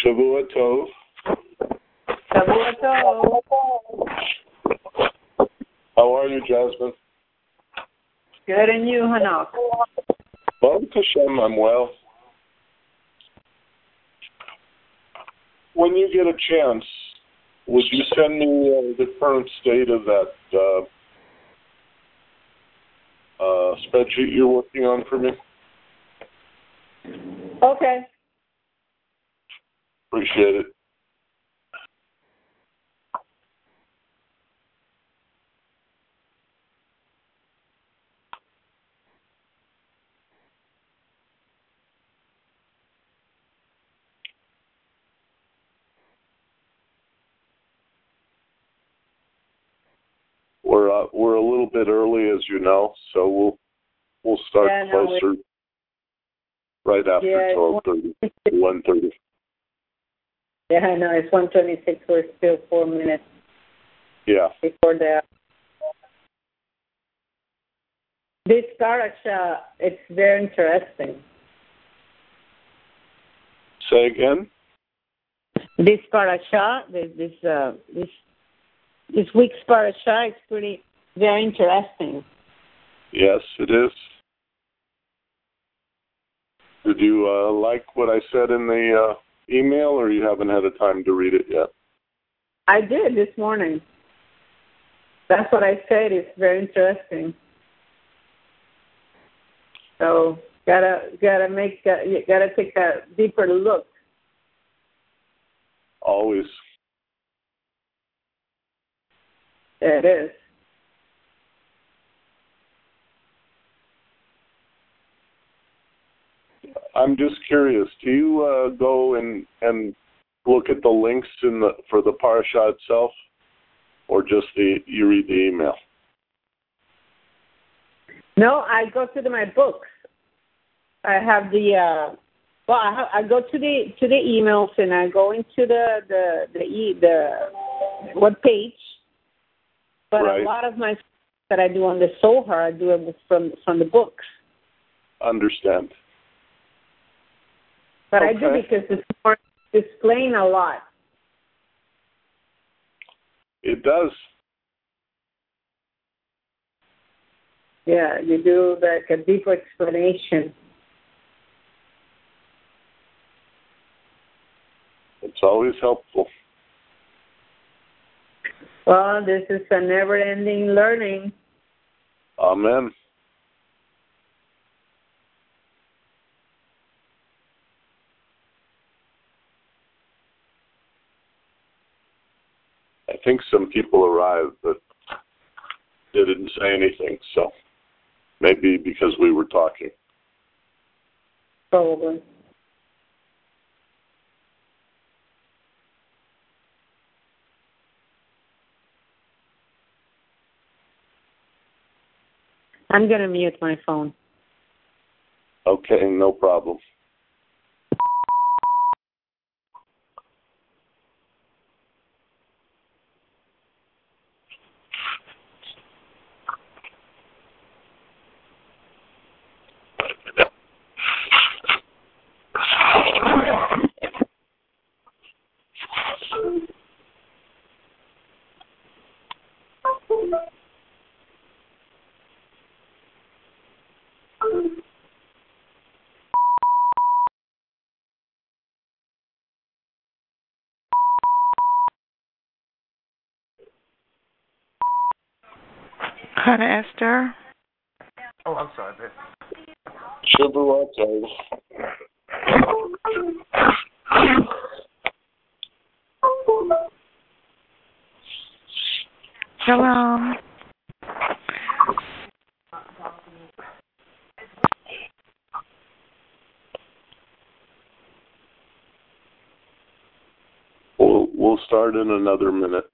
Shavua Tov. Shavua Tov. How are you, Jasmine? Good, and you, Hanoch? Baruch Hashem, I'm well. When you get a chance, would you send me the current state of that spreadsheet you're working on for me? Okay. Appreciate it. We're a little bit early, as you know, so we'll start closer right after 12:30, 1:30. Yeah, I know. It's 1:26. We're still 4 minutes. Yeah. Before that. This parasha, it's very interesting. Say again? This parasha, this week's parasha is very interesting. Yes, it is. Did you like what I said in the email, or you haven't had a time to read it yet? I did this morning. That's what I said. It's very interesting. So gotta take a deeper look. Always. Yeah, it is. I'm just curious. Do you go and look at the links for the parasha itself, or just you read the email? No, I go to my books. I have the I go to the emails, and I go into the web page. But right. A lot of my that I do on the Zohar, I do it from the books. Understand. But okay. I do because it's more explain a lot. It does. Yeah, you do like a deeper explanation. It's always helpful. Well, this is a never-ending learning. Amen. I think some people arrived, but they didn't say anything, so maybe because we were talking. Probably. I'm going to mute my phone. Okay, no problem. Hannah Esther. Oh, I'm sorry, babe. Shavua Tov. Shalom. We'll start in another minute.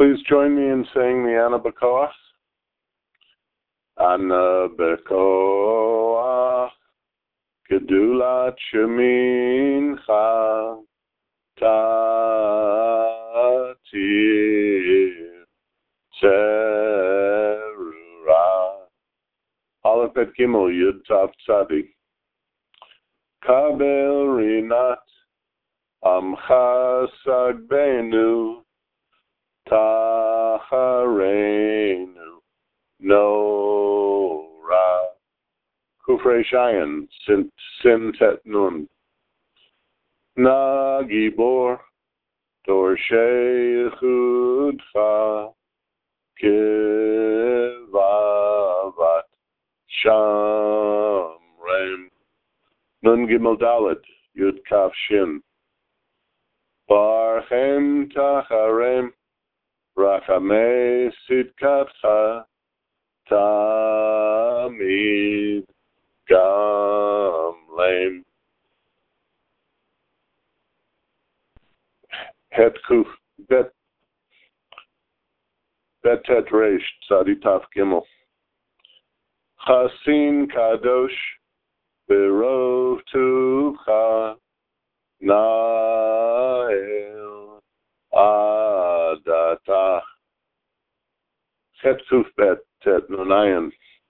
Please join me in saying the Ana B'Koach. Ana B'Koach, Gedulat Shemincha, Tatir, Zerura, Aleph Bet Gimel, Yud Tav Tzadi. Kabel Rinat, Amcha Sagbenu, Tachareinu, Nora, Kufrei Shayan, Sin Tet Nun, Nagibor, Dorshei Chudcha, Kivavat, Shamrem, Nun Gimel Dalet, Yud Kaf Shin, Barchem Tacharem, Rachamei Sidkatcha, Tamid Gamlem. Het Kuf Bet Tet Reish Tzadi Taf Gimel. Chasin Kadosh Berov Tucha Nael Adatach. Het Kuf Bet Tet Nunayan.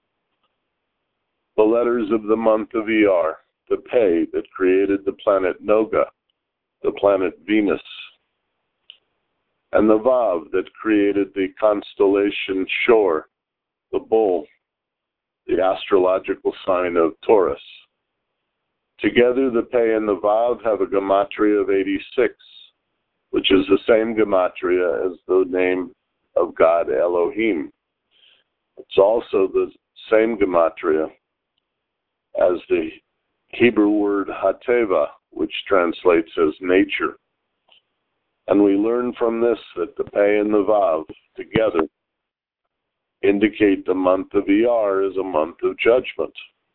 The letters of the month of Iyar, the Pei that created the planet Noga, the planet Venus, and the Vav that created the constellation Shor, the bull, the astrological sign of Taurus. Together, the Pei and the Vav have a gematria of 86, which is the same gematria as the name of God Elohim. It's also the same gematria as the Hebrew word Hateva, which translates as nature. And we learn from this that the Pei and the Vav together indicate the month of Iyar is a month of judgment.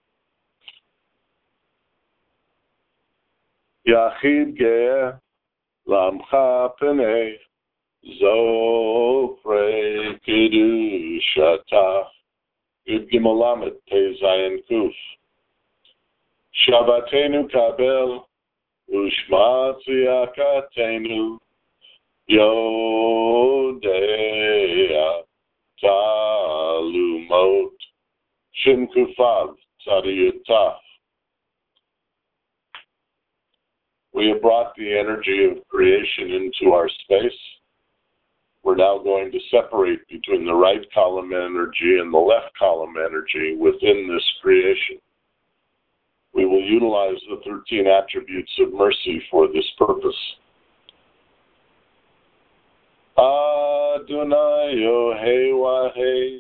Yachid Ge'eh Lamcha Penei Zofrei Kedushatach Yud Gimel Lamed Pei Zayin Kuf Shabbatenu Kabel Ushma Tziyakatenu Yodea Talumot Shin Kufav Tzadiyutaf. We have brought the energy of creation into our space. We're now going to separate between the right column energy and the left column energy within this creation. We will utilize the 13 attributes of mercy for this purpose. Adonai Yohei Wahei,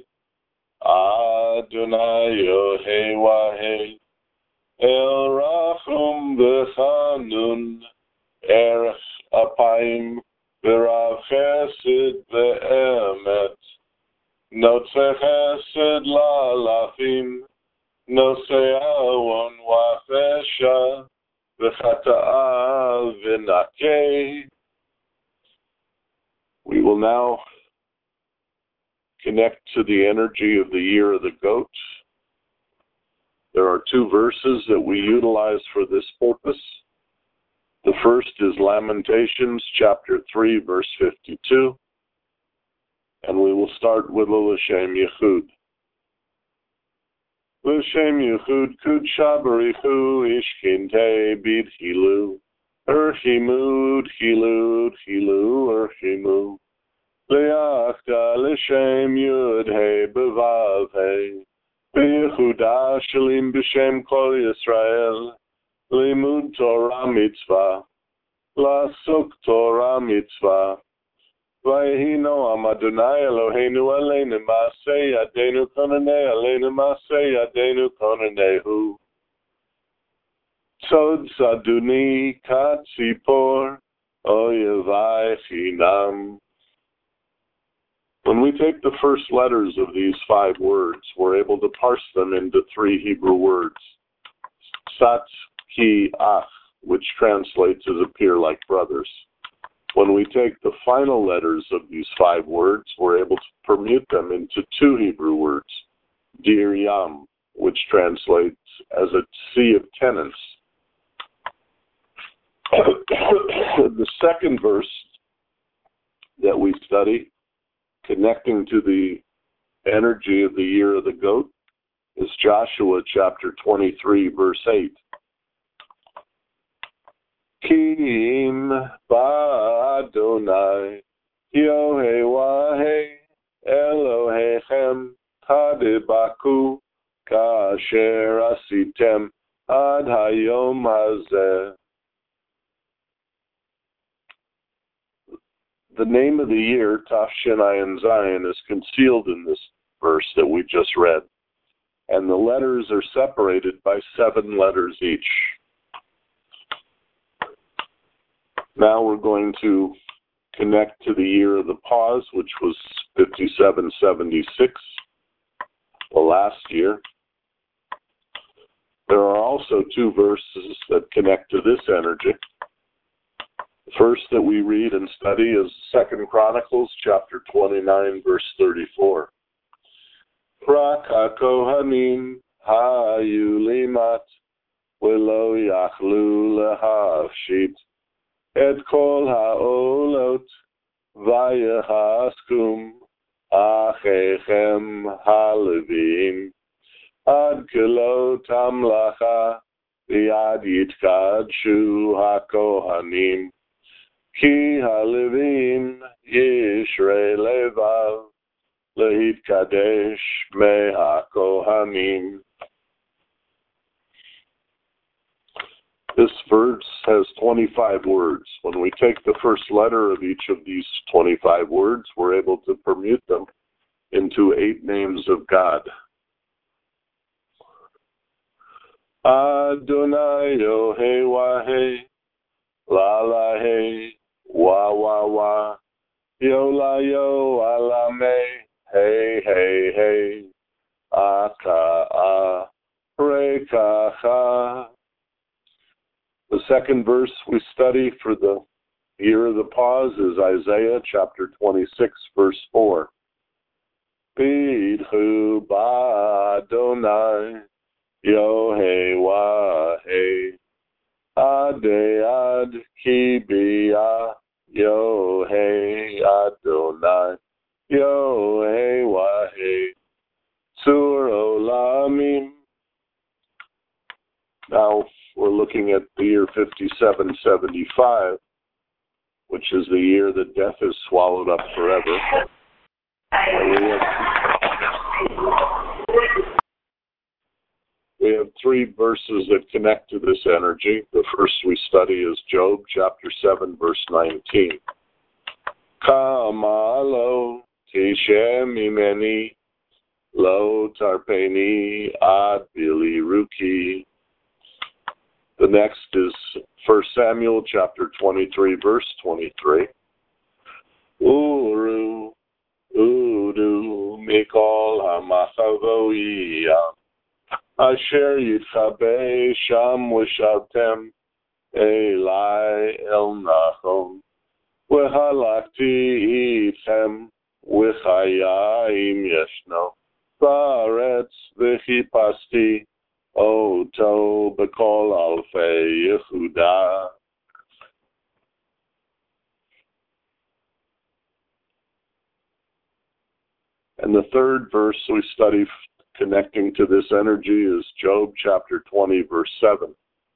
Adonai Yohei Wahei, El Rachum B'Chanun, Erech Apayim, B'Rav Chesed V'Emet, Notze Chesed La'alafim, Nosei Awon Wa'Chesha, V'Chata'a V'Nakei. We will now connect to the energy of the year of the goat. There are two verses that we utilize for this purpose. The first is Lamentations, chapter 3, verse 52. And we will start with L'Shem Yechud. L'Shem Yechud Kudsha Barichu Ishkinte Bidhilu. Erchimu, Dchilu, Dchilu, Erchimu. Le'achta L'Shem Yud He B'Vav He. B'Yehuda Shalim B'Shem Kol Yisrael. Limud Torah Mitzvah. La'asuk Torah Mitzvah. V'yehi Noam Adonai Eloheinu Aleinu Ma'aseh Yadeinu Konanei Aleinu Ma'aseh Yadeinu Konanehu. Tzod Saduni Katzipor Oyevai Chinam. When we take the first letters of these 5 words, we're able to parse them into 3 Hebrew words. Sat Ki Ach, which translates as appear like brothers. When we take the final letters of these 5 words, we're able to permute them into 2 Hebrew words, Dir Yam, which translates as a sea of tenants. The second verse that we study, connecting to the energy of the year of the goat, is Joshua chapter 23, verse 8. Kim ba'Adonai Yohewahe Elohechem Tadibaku Kasher Asitem Ad Hayom Hazeh. The name of the year, Tafshin Ayin Zayin, is concealed in this verse that we just read, and the letters are separated by 7 letters each. Now we're going to connect to the year of the pause, which was 5776, the last year. There are also 2 verses that connect to this energy. The first that we read and study is 2 Chronicles chapter 29, verse 34. Rak hakohanim hayu limat velo yachlu lehafshit et kol haolot vayahaskum achechem halevim ad kilo tamlacha v'ad yitkadshu hakohanim ki halevim yishrei levav lehitkadesh me hakohanim. This verse has 25 words. When we take the first letter of each of these 25 words, we're able to permute them into 8 names of God. Adonai Yohewahe La La He Wa Wa Wa Yo La Yo Alame Hey Hey Hey Aka A Reka Ha. The second verse we study for the year of the pause is Isaiah chapter 26, verse 4. Bidhu ba'Adonai Yohewahe Adei ad ki bia Yohe Adonai Yohewahe Sur Olamim. Now we're looking at the year 5775, which is the year that death is swallowed up forever. And we have 3 verses that connect to this energy. The first we study is Job chapter 7, verse 19. Kamalo tishem imeni lo tarpeni ad bili ruki. The next is 1 Samuel chapter 23, verse 23. Uru, udu, mikol hamachavoiyah, asher yitchabe sham v'shavtem elai el nachom, v'halakti itchem v'chayim yeshno, ba'aretz v'chipasti Oto Bekol Alfei Yehuda. And the third verse we study connecting to this energy is Job chapter 20, verse 7.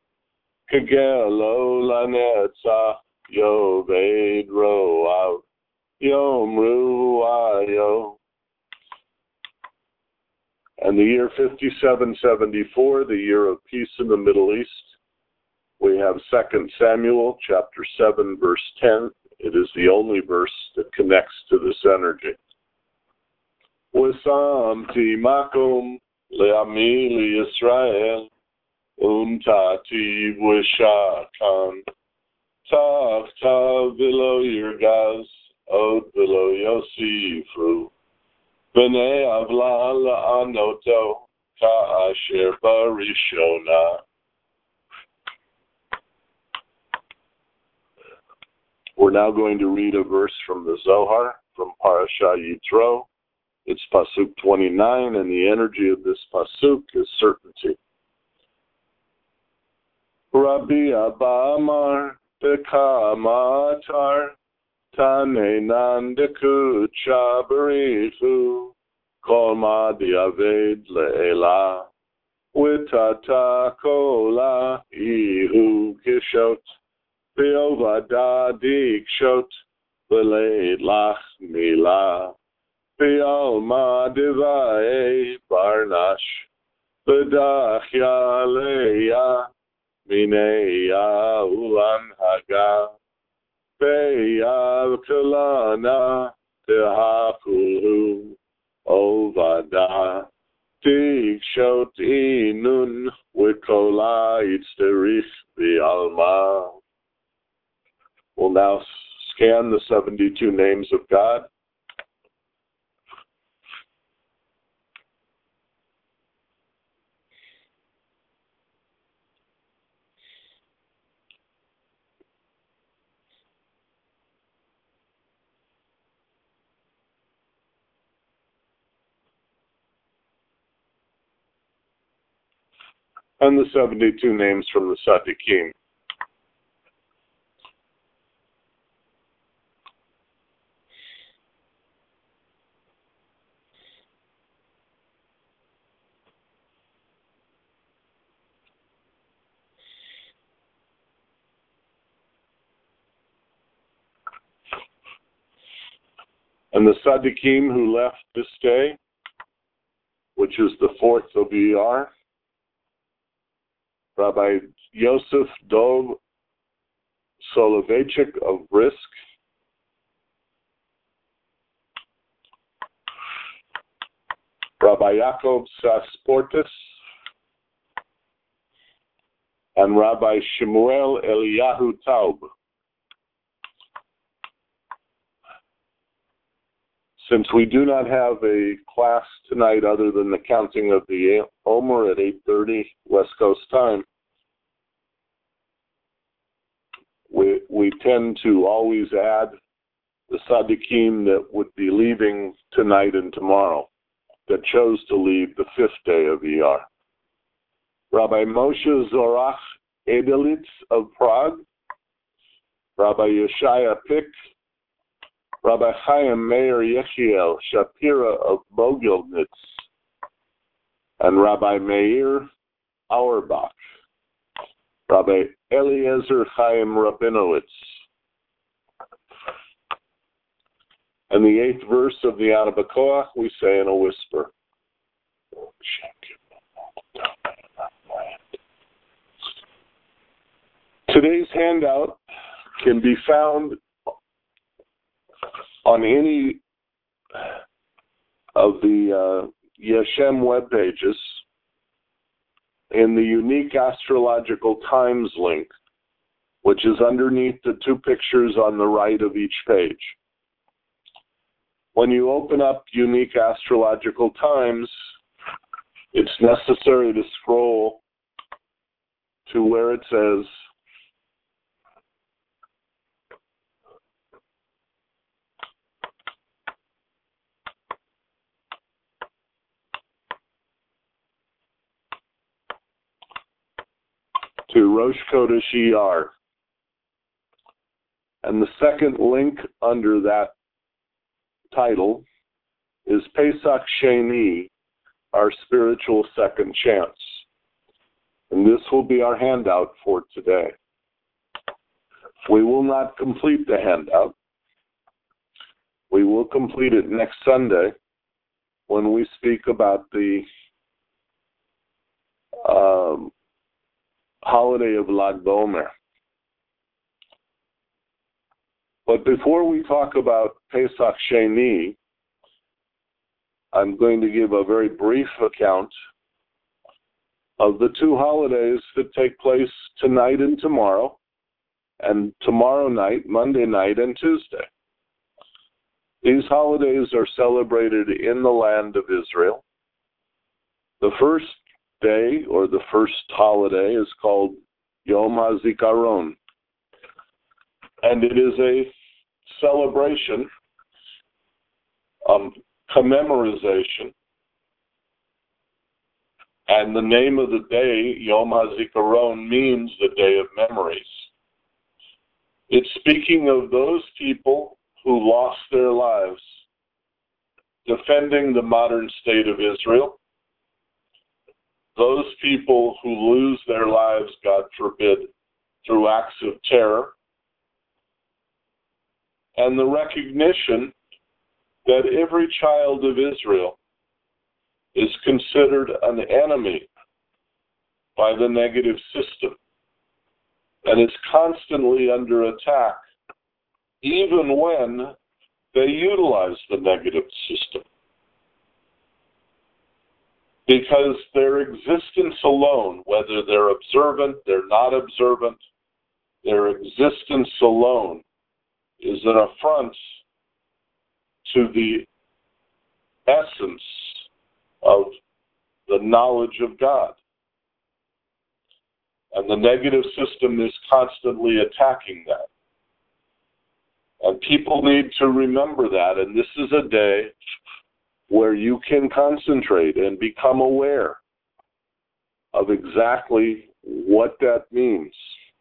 Kegelo lanetzach yoved roav yomru ayo. And the year 5774, the year of peace in the Middle East, we have 2 Samuel chapter 7, verse 10. It is the only verse that connects to this energy. Wisamti makom le'ami li'Yisrael umtati v'shakan tav tav v'lo yirgaz od v'lo yosifru. B'nei avla la'anoto ka'asher barishona. We're now going to read a verse from the Zohar, from Parashah Yitro. It's Pasuk 29, and the energy of this Pasuk is certainty. Rabbi Abba Amar Beka Matar Tane Nandeku Chabarifu Kol Ma Diaved Le'ela Witata Kola Ihu Kishot Beovada Dikshot Beleid Lach Mila Bealma Divae Barnash Bedach Yaleya Mineya Ulan Haga Beyav Kalana Tehakulu Ovada Dikshot Inun Wikola Itzterich Bialma. We'll now scan the 72 names of God. And the 72 names from the Tzaddikim. And the Tzaddikim who left this day, which is the 4th of Iyar, Rabbi Yosef Dov Soloveitchik of Brisk, Rabbi Yaakov Sasportis, and Rabbi Shemuel Eliyahu Taub. Since we do not have a class tonight other than the counting of the Omer at 8:30 West Coast time, we tend to always add the Tzaddikim that would be leaving tonight and tomorrow, that chose to leave the 5th day of Iyar. Rabbi Moshe Zorach Edelitz of Prague, Rabbi Yeshaya Pick, Rabbi Chaim Meir Yechiel Shapira of Mogilnitz, and Rabbi Meir Auerbach, Rabbi Eliezer Chaim Rabinowitz. And the 8th verse of the Ana B'Koach we say in a whisper. Today's handout can be found on any of the Yeshem web pages in the unique astrological times link, which is underneath the 2 pictures on the right of each page. When you open up unique astrological times, it's necessary to scroll to where it says to Rosh Chodesh Iyar. And the second link under that title is Pesach Sheni, our spiritual second chance. And this will be our handout for today. We will not complete the handout. We will complete it next Sunday when we speak about the holiday of Lag BaOmer. But before we talk about Pesach Sheni, I'm going to give a very brief account of the 2 holidays that take place tonight and tomorrow night, Monday night, and Tuesday. These holidays are celebrated in the land of Israel. The first day, or the first holiday, is called Yom HaZikaron. And it is a celebration, commemorization, and the name of the day, Yom HaZikaron, means the Day of Memories. It's speaking of those people who lost their lives defending the modern state of Israel, those people who lose their lives, God forbid, through acts of terror, and the recognition that every child of Israel is considered an enemy by the negative system and is constantly under attack, even when they utilize the negative system. Because their existence alone, whether they're observant, they're not observant, their existence alone is an affront to the essence of the knowledge of God. And the negative system is constantly attacking that. And people need to remember that, and this is a day where you can concentrate and become aware of exactly what that means.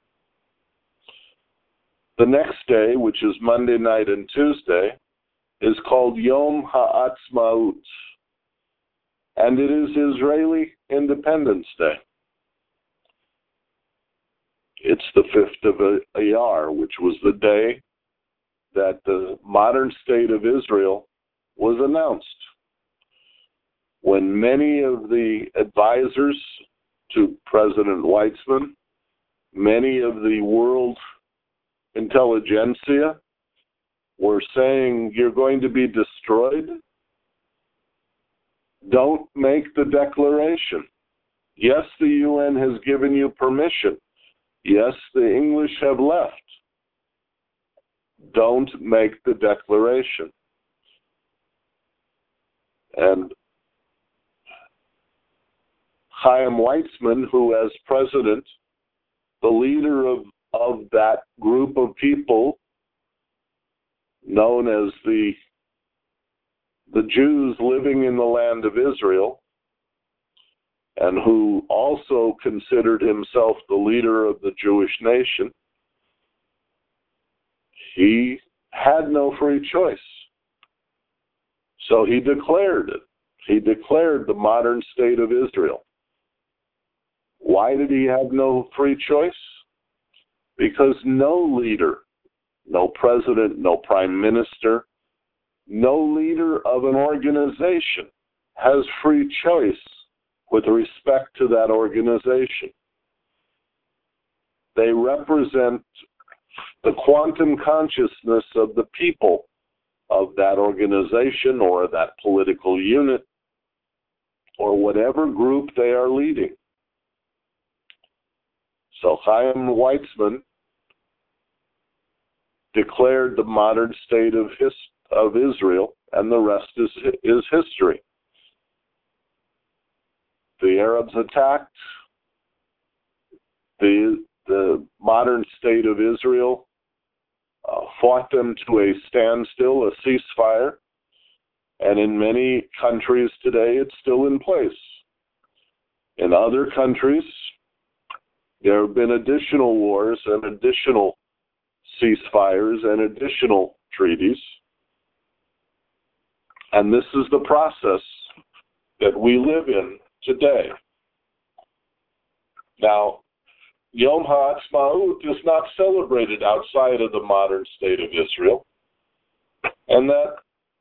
The next day, which is Monday night and Tuesday, is called Yom HaAtzmaut, and it is Israeli Independence Day. It's the 5th of Iyar, which was the day that the modern state of Israel was announced, when many of the advisors to President Weizmann, many of the world intelligentsia were saying, you're going to be destroyed. Don't make the declaration. Yes, the UN has given you permission. Yes, the English have left. Don't make the declaration. And Chaim Weizmann, who as president, the leader of that group of people known as the Jews living in the land of Israel, and who also considered himself the leader of the Jewish nation, he had no free choice. So he declared it. He declared the modern state of Israel. Why did he have no free choice? Because no leader, no president, no prime minister, no leader of an organization has free choice with respect to that organization. They represent the quantum consciousness of the people of that organization or that political unit or whatever group they are leading. So Chaim Weizmann declared the modern state of Israel, and the rest is history. The Arabs attacked. The modern state of Israel fought them to a standstill, a ceasefire, and in many countries today it's still in place. In other countries, there have been additional wars and additional ceasefires and additional treaties. And this is the process that we live in today. Now, Yom HaAtzmaut is not celebrated outside of the modern state of Israel. And that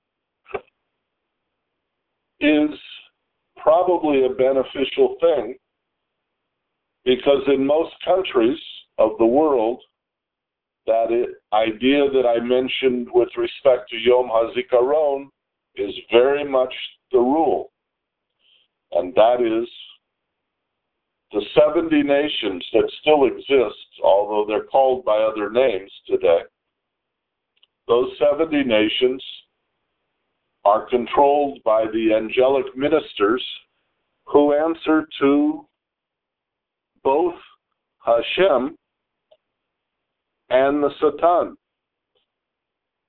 is probably a beneficial thing, because in most countries of the world, that idea that I mentioned with respect to Yom HaZikaron is very much the rule. And that is the 70 nations that still exist, although they're called by other names today. Those 70 nations are controlled by the angelic ministers who answer to both Hashem and the Satan.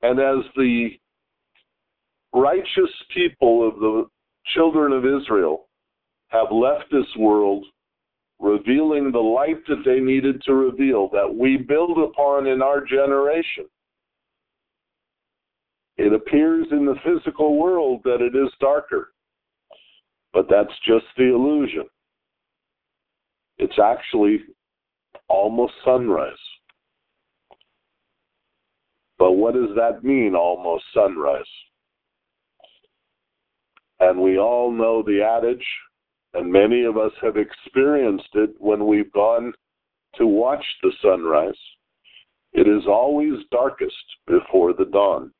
And as the righteous people of the children of Israel have left this world, revealing the light that they needed to reveal, that we build upon in our generation, it appears in the physical world that it is darker. But that's just the illusion. It's actually almost sunrise. But what does that mean, almost sunrise? And we all know the adage, and many of us have experienced it when we've gone to watch the sunrise. It is always darkest before the dawn.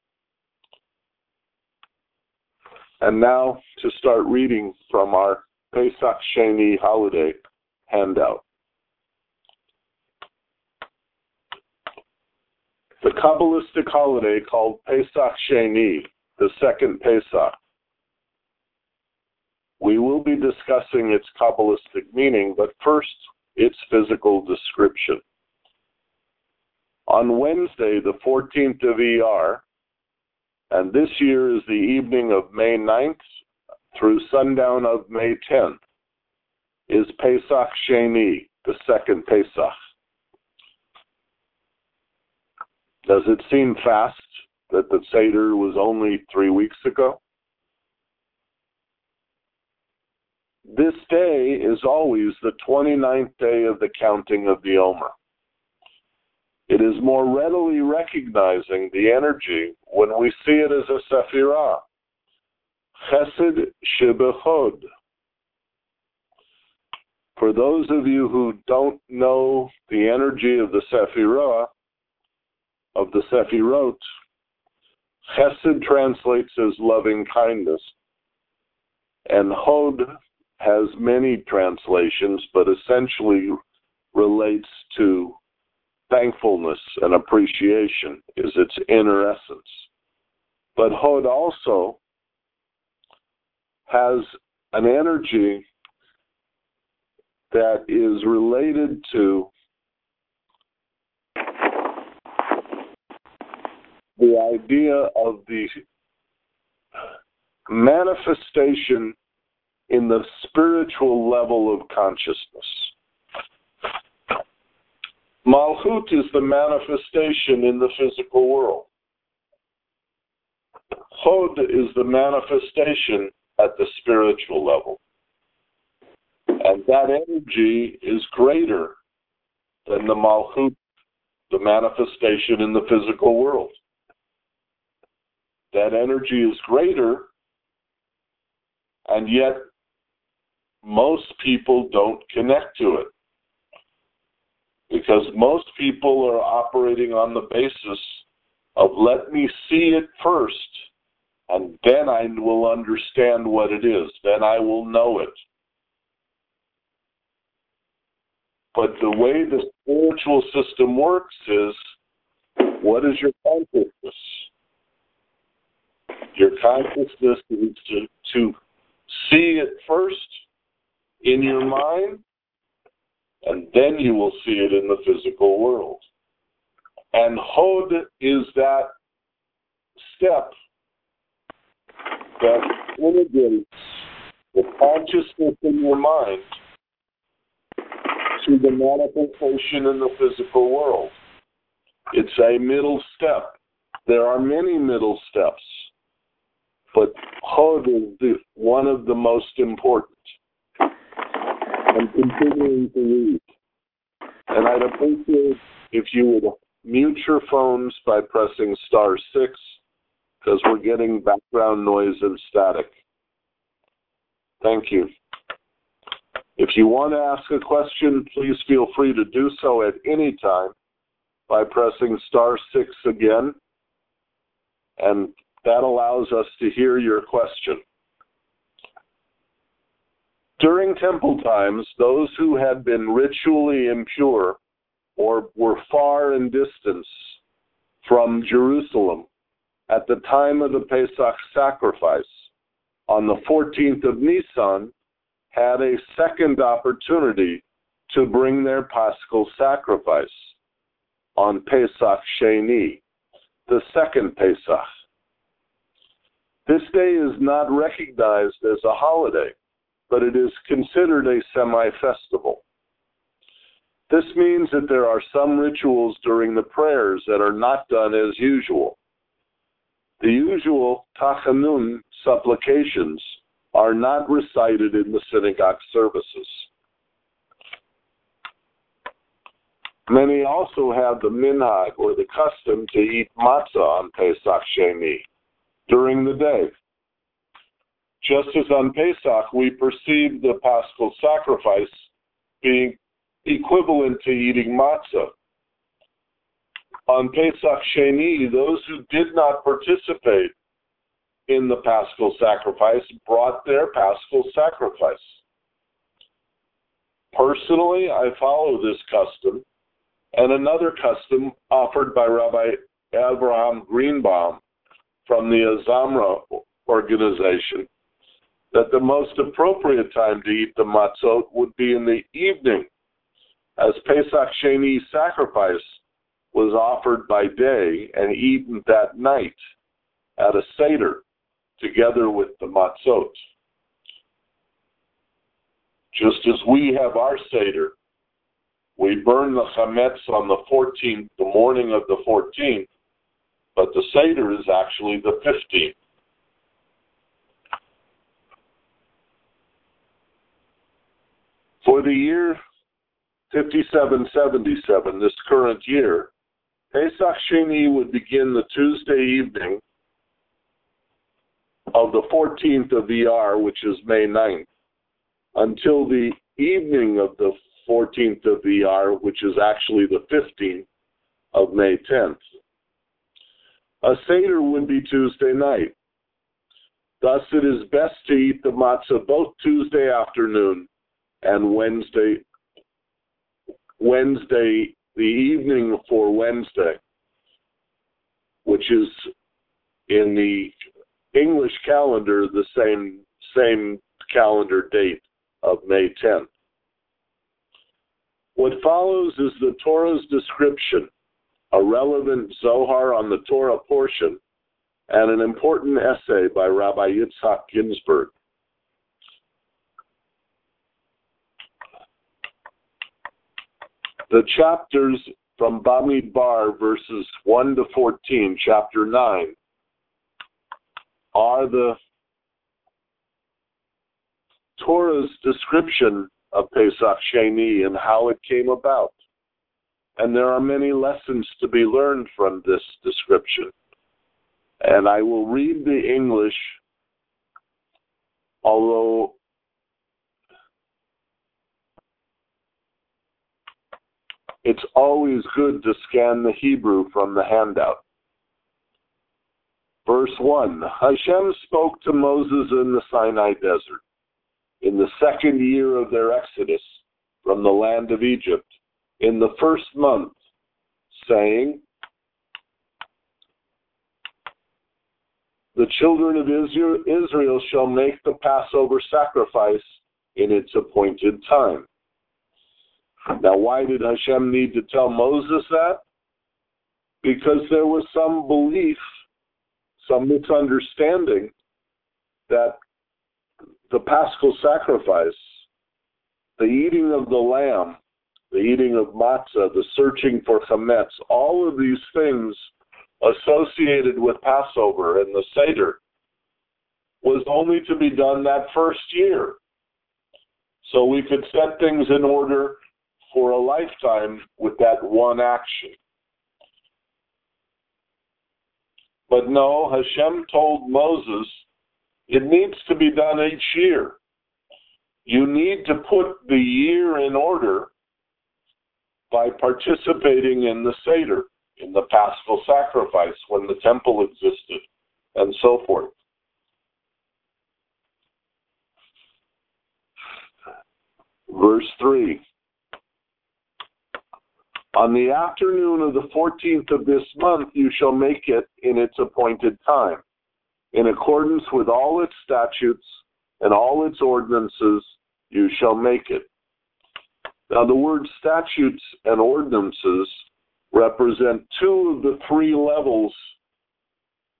And now to start reading from our Pesach Sheni holiday handout. The Kabbalistic holiday called Pesach Sheni, the second Pesach. We will be discussing its Kabbalistic meaning, but first, its physical description. On Wednesday, the 14th of Iyar, and this year is the evening of May 9th through sundown of May 10th, is Pesach Sheni, the second Pesach. Does it seem fast that the Seder was only 3 weeks ago? This day is always the 29th day of the counting of the Omer. It is more readily recognizing the energy when we see it as a Sephirah, Chesed Shebechod. For those of you who don't know the energy of the Sephirah, of the Sephirot, Chesed translates as loving kindness, and Hod has many translations, but essentially relates to thankfulness and appreciation, is its inner essence. But Hod also has an energy that is related to the idea of the manifestation in the spiritual level of consciousness. Malchut is the manifestation in the physical world. Hod is the manifestation at the spiritual level. And that energy is greater than the Malchut, the manifestation in the physical world. That energy is greater, and yet most people don't connect to it. Because most people are operating on the basis of let me see it first, and then I will understand what it is. Then I will know it. But the way the spiritual system works is, what is your consciousness? Your consciousness is to see it first in your mind, and then you will see it in the physical world. And Hod is that step that integrates the consciousness in your mind to the manifestation in the physical world. It's a middle step. There are many middle steps, but Hod is one of the most important. I'm continuing to read. And I'd appreciate if you would mute your phones by pressing *6, because we're getting background noise and static. Thank you. If you want to ask a question, please feel free to do so at any time by pressing *6 again, and that allows us to hear your question. During temple times, those who had been ritually impure or were far in distance from Jerusalem at the time of the Pesach sacrifice on the 14th of Nisan had a second opportunity to bring their Paschal sacrifice on Pesach Sheni, the second Pesach. This day is not recognized as a holiday, but it is considered a semi-festival. This means that there are some rituals during the prayers that are not done as usual. The usual tachanun supplications are not recited in the synagogue services. Many also have the minhag, or the custom, to eat matzah on Pesach Sheni during the day. Just as on Pesach, we perceive the Paschal sacrifice being equivalent to eating matzah. On Pesach Sheni, those who did not participate in the Paschal sacrifice brought their Paschal sacrifice. Personally, I follow this custom and another custom offered by Rabbi Abraham Greenbaum from the Azamra organization, that the most appropriate time to eat the matzot would be in the evening, as Pesach Sheni sacrifice was offered by day and eaten that night at a Seder together with the matzot. Just as we have our Seder, we burn the chametz on the 14th, the morning of the 14th, but the Seder is actually the 15th. For the year 5777, this current year, Pesach Sheni would begin the Tuesday evening of the 14th of Iyar, which is May 9th, until the evening of the 14th of Iyar, which is actually the 15th of May 10th. A Seder would be Tuesday night. Thus, it is best to eat the matzah both Tuesday afternoon and Wednesday, the evening for Wednesday, which is in the English calendar the same calendar date of May 10th. What follows is the Torah's description, a relevant Zohar on the Torah portion, and an important essay by Rabbi Yitzhak Ginsburg. The chapters from Bamidbar, verses 1 to 14, chapter 9, are the Torah's description of Pesach Sheni and how it came about. And there are many lessons to be learned from this description. And I will read the English, although it's always good to scan the Hebrew from the handout. Verse 1, Hashem spoke to Moses in the Sinai desert in the second year of their exodus from the land of Egypt, in the first month, saying, the children of Israel shall make the Passover sacrifice in its appointed time. Now, why did Hashem need to tell Moses that? Because there was some belief, some misunderstanding that the Paschal sacrifice, the eating of the lamb, the eating of matzah, the searching for chametz, all of these things associated with Passover and the Seder was only to be done that first year. So we could set things in order for a lifetime with that one action. But no, Hashem told Moses, it needs to be done each year. You need to put the year in order by participating in the Seder, in the Paschal sacrifice when the temple existed, and so forth. Verse 3. On the afternoon of the 14th of this month, you shall make it in its appointed time, in accordance with all its statutes and all its ordinances, you shall make it. Now, the word statutes and ordinances represent two of the three levels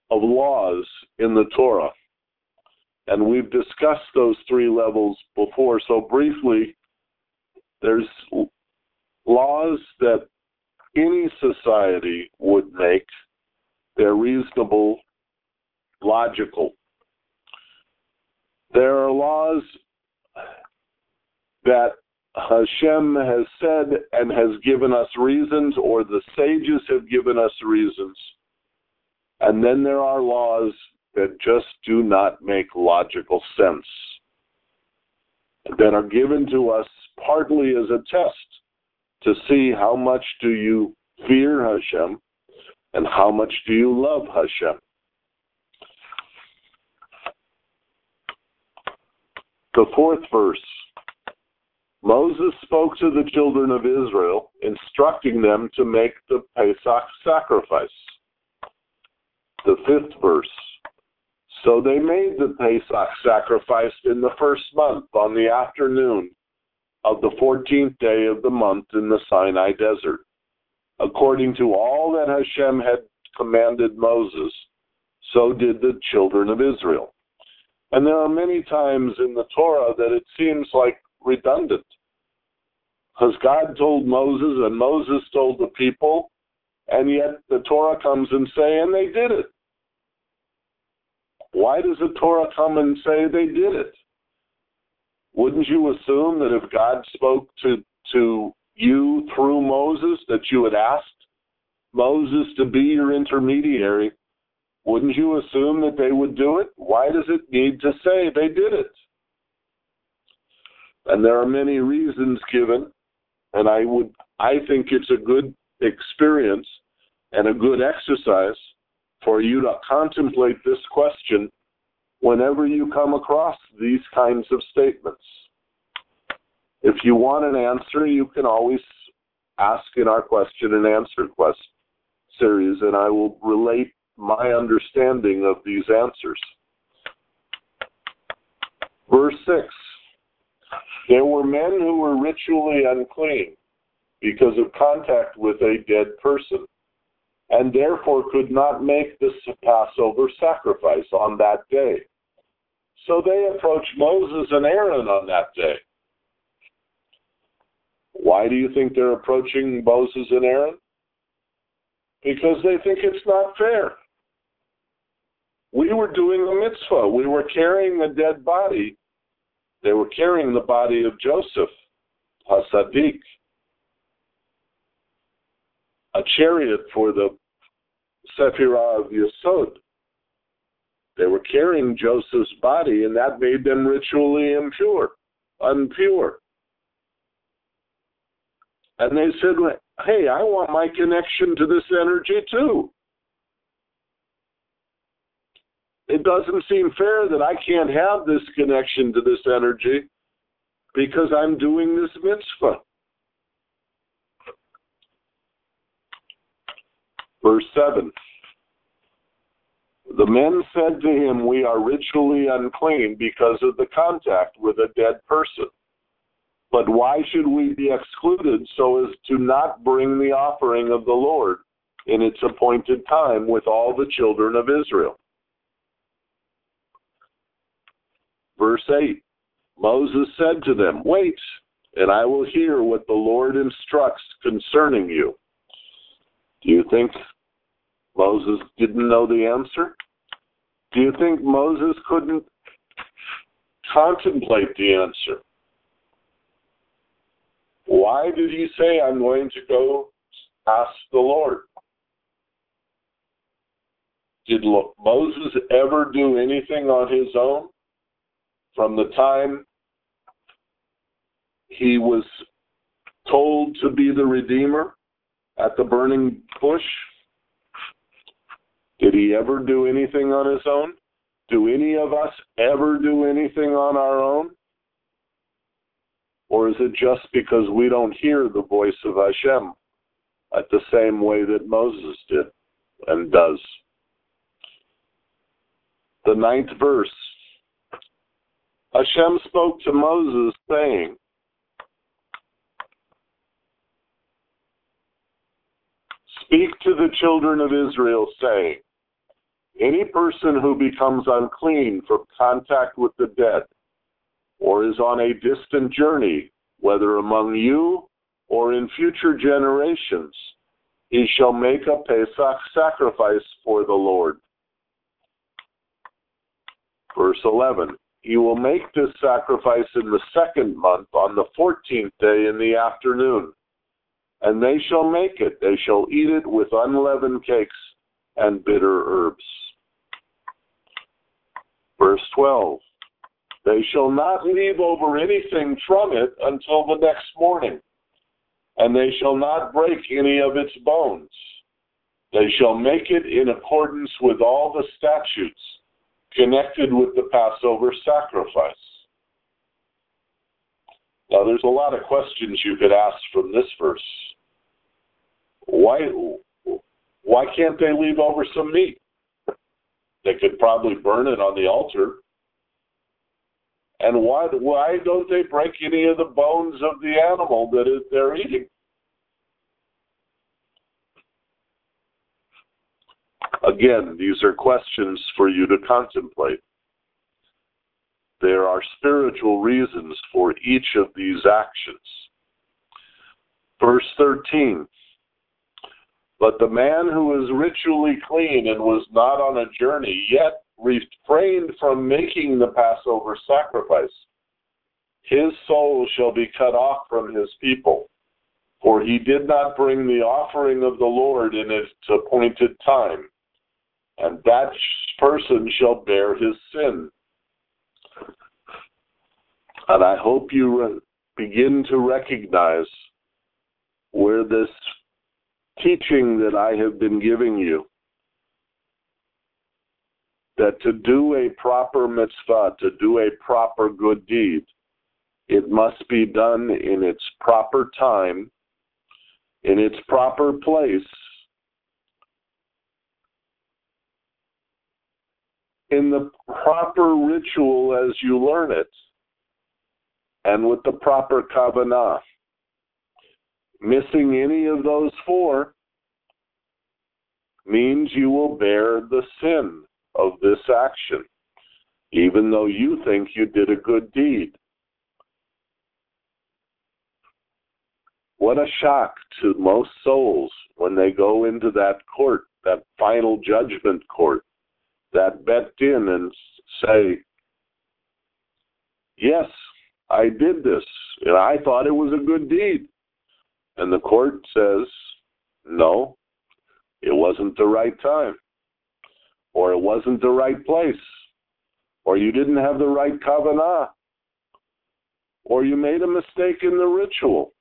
of laws in the Torah. And we've discussed those three levels before. So briefly, there's laws that any society would make. They're reasonable, logical. There are laws that Hashem has said and has given us reasons, or the sages have given us reasons. And then there are laws that just do not make logical sense, that are given to us partly as a test to see how much do you fear Hashem and how much do you love Hashem. The fourth verse. Moses spoke to the children of Israel, instructing them to make the Pesach sacrifice. The fifth verse. So they made the Pesach sacrifice in the first month, on the afternoon of the 14th day of the month in the Sinai desert, according to all that Hashem had commanded Moses. So did the children of Israel. And there are many times in the Torah that it seems like redundant, because God told Moses and Moses told the people, and yet the Torah comes and say, and they did it. Why does the Torah come and say they did it? Wouldn't you assume that if God spoke to you through Moses, that you had asked Moses to be your intermediary? Wouldn't you assume that they would do it? Why does it need to say they did it? And there are many reasons given, and I think it's a good experience and a good exercise for you to contemplate this question whenever you come across these kinds of statements. If you want an answer, you can always ask in our question and answer series, and I will relate my understanding of these answers. Verse 6. There were men who were ritually unclean because of contact with a dead person, and therefore could not make the Passover sacrifice on that day. So they approached Moses and Aaron on that day. Why do you think they're approaching Moses and Aaron? Because they think it's not fair. We were doing a mitzvah. We were carrying a dead body. They were carrying the body of Joseph, HaSadik, a chariot for the Sephirah of Yesod. They were carrying Joseph's body, and that made them ritually unpure. And they said, hey, I want my connection to this energy too. It doesn't seem fair that I can't have this connection to this energy because I'm doing this mitzvah. Verse 7. The men said to him, we are ritually unclean because of the contact with a dead person. But why should we be excluded so as to not bring the offering of the Lord in its appointed time with all the children of Israel? Verse 8, Moses said to them, wait, and I will hear what the Lord instructs concerning you. Do you think Moses didn't know the answer? Do you think Moses couldn't contemplate the answer? Why did he say, I'm going to go ask the Lord? Did Moses ever do anything on his own? From the time he was told to be the Redeemer at the burning bush? Did he ever do anything on his own? Do any of us ever do anything on our own? Or is it just because we don't hear the voice of Hashem at the same way that Moses did and does? The 9th verse. Hashem spoke to Moses, saying, speak to the children of Israel, saying, Any person who becomes unclean from contact with the dead, or is on a distant journey, whether among you or in future generations, he shall make a Pesach sacrifice for the Lord. Verse 11, he will make this sacrifice in the 2nd month on the 14th day in the afternoon. And they shall make it. They shall eat it with unleavened cakes and bitter herbs. Verse 12, they shall not leave over anything from it until the next morning, and they shall not break any of its bones. They shall make it in accordance with all the statutes connected with the Passover sacrifice. Now, there's a lot of questions you could ask from this verse. Why can't they leave over some meat? They could probably burn it on the altar. And why don't they break any of the bones of the animal that they're eating? Again, these are questions for you to contemplate. There are spiritual reasons for each of these actions. Verse 13, but the man who is ritually clean and was not on a journey, yet refrained from making the Passover sacrifice, his soul shall be cut off from his people, for he did not bring the offering of the Lord in its appointed time, and that person shall bear his sin. And I hope you begin to recognize where this teaching that I have been giving you, that to do a proper mitzvah, to do a proper good deed, it must be done in its proper time, in its proper place, in the proper ritual as you learn it, and with the proper kavanah. Missing any of those four means you will bear the sin of this action, even though you think you did a good deed. What a shock to most souls when they go into that court, that final judgment court, that bet in and say, yes, I did this, and I thought it was a good deed. And the court says, no, it wasn't the right time, or it wasn't the right place, or you didn't have the right kavanah, or you made a mistake in the ritual.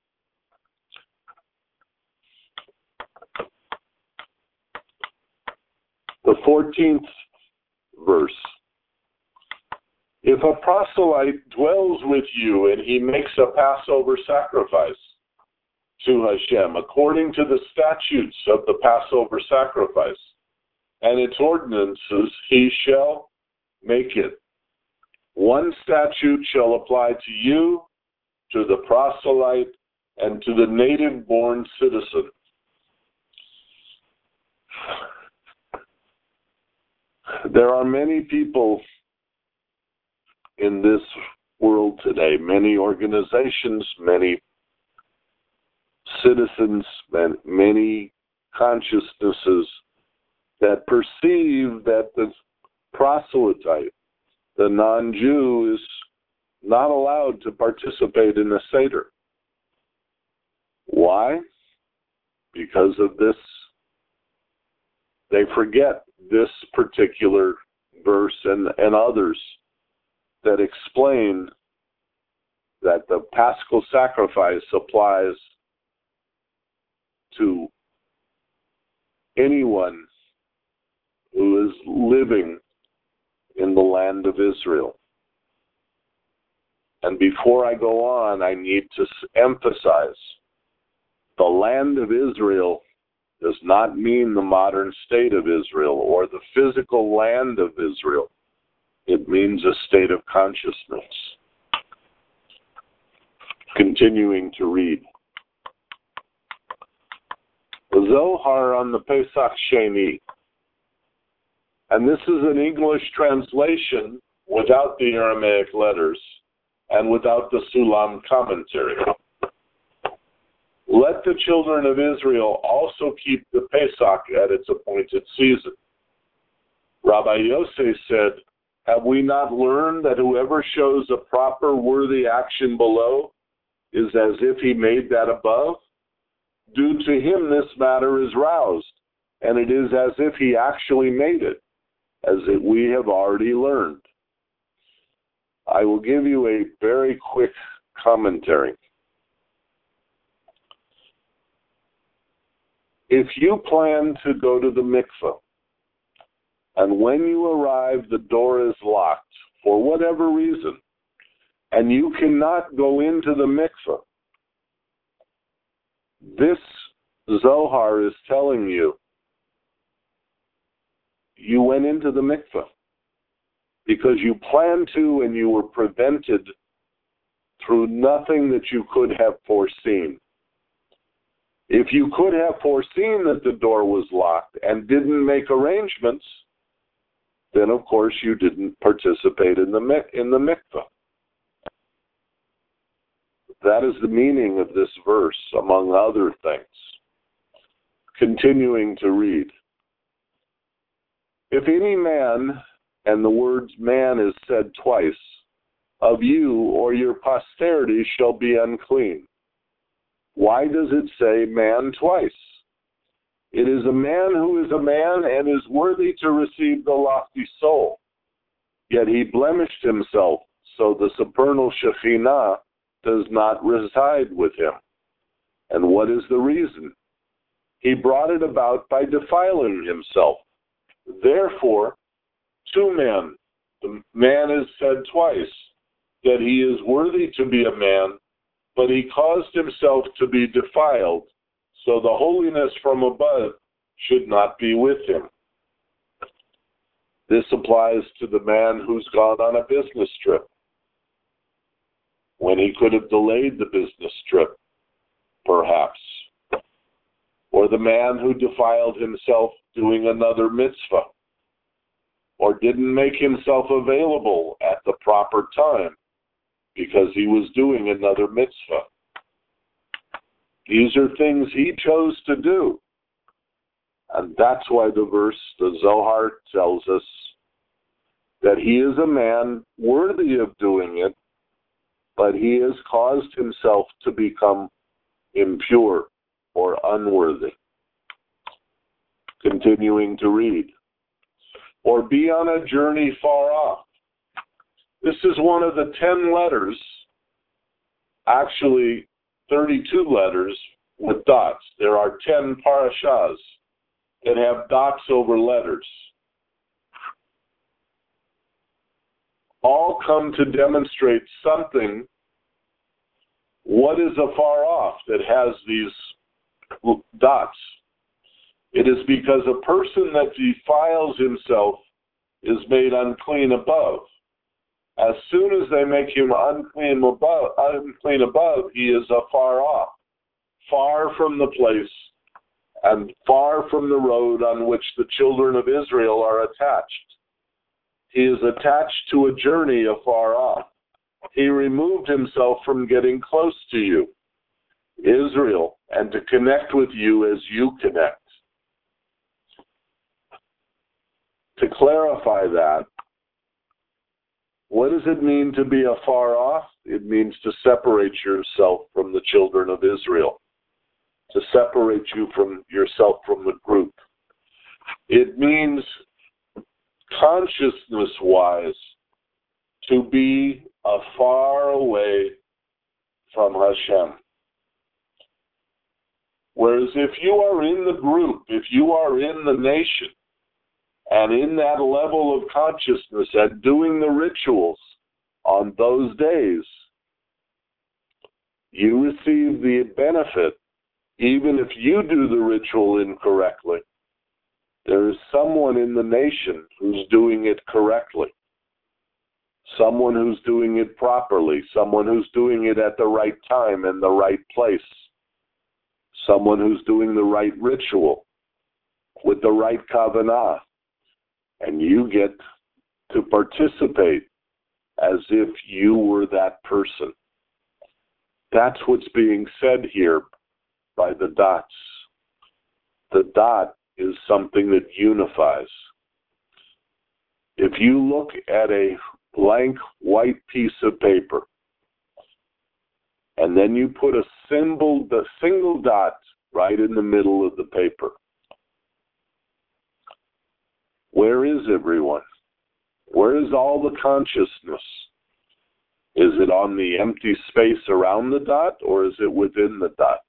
The 14th verse. If a proselyte dwells with you and he makes a Passover sacrifice to Hashem, according to the statutes of the Passover sacrifice and its ordinances, he shall make it. One statute shall apply to you, to the proselyte, and to the native-born citizen. There are many people in this world today, many organizations, many citizens, many consciousnesses that perceive that the proselyte, the non-Jew, is not allowed to participate in the Seder. Why? Because of this. They forget this particular verse and others that explain that the Paschal sacrifice applies to anyone who is living in the land of Israel. And before I go on, I need to emphasize the land of Israel does not mean the modern state of Israel or the physical land of Israel. It means a state of consciousness. Continuing to read. The Zohar on the Pesach Sheni. And this is an English translation without the Aramaic letters and without the Sulam commentary. Let the children of Israel also keep the Pesach at its appointed season. Rabbi Yosef said, have we not learned that whoever shows a proper worthy action below is as if he made that above? Due to him this matter is roused, and it is as if he actually made it, as we have already learned. I will give you a very quick commentary. If you plan to go to the mikveh, and when you arrive the door is locked for whatever reason, and you cannot go into the mikveh, this Zohar is telling you, you went into the mikveh because you planned to and you were prevented through nothing that you could have foreseen. If you could have foreseen that the door was locked and didn't make arrangements, then of course you didn't participate in the mikveh. That is the meaning of this verse, among other things. Continuing to read. If any man, and the words man is said twice, of you or your posterity shall be unclean. Why does it say man twice? It is a man who is a man and is worthy to receive the lofty soul. Yet he blemished himself, so the supernal Shekhinah does not reside with him. And what is the reason? He brought it about by defiling himself. Therefore, two men, the man is said twice, that he is worthy to be a man, but he caused himself to be defiled, so the holiness from above should not be with him. This applies to the man who's gone on a business trip, when he could have delayed the business trip, perhaps. Or the man who defiled himself doing another mitzvah, or didn't make himself available at the proper time because he was doing another mitzvah. These are things he chose to do. And that's why the verse, the Zohar, tells us that he is a man worthy of doing it, but he has caused himself to become impure or unworthy. Continuing to read. Or be on a journey far off. This is one of the 10 letters, actually 32 letters with dots. There are 10 parashas that have dots over letters. All come to demonstrate something. What is afar off that has these dots? It is because a person that defiles himself is made unclean above. As soon as they make him unclean above, he is afar off, far from the place and far from the road on which the children of Israel are attached. He is attached to a journey afar off. He removed himself from getting close to you, Israel, and to connect with you as you connect. To clarify that, what does it mean to be afar off? It means to separate yourself from the children of Israel, to separate yourself from the group. It means consciousness-wise to be afar away from Hashem. Whereas if you are in the group, if you are in the nation, and in that level of consciousness and doing the rituals on those days, you receive the benefit, even if you do the ritual incorrectly. There is someone in the nation who's doing it correctly, someone who's doing it properly, someone who's doing it at the right time and the right place, someone who's doing the right ritual with the right kavanah. And you get to participate as if you were that person. That's what's being said here by the dots. The dot is something that unifies. If you look at a blank white piece of paper, and then you put the single dot right in the middle of the paper, where is everyone? Where is all the consciousness? Is it on the empty space around the dot, or is it within the dot?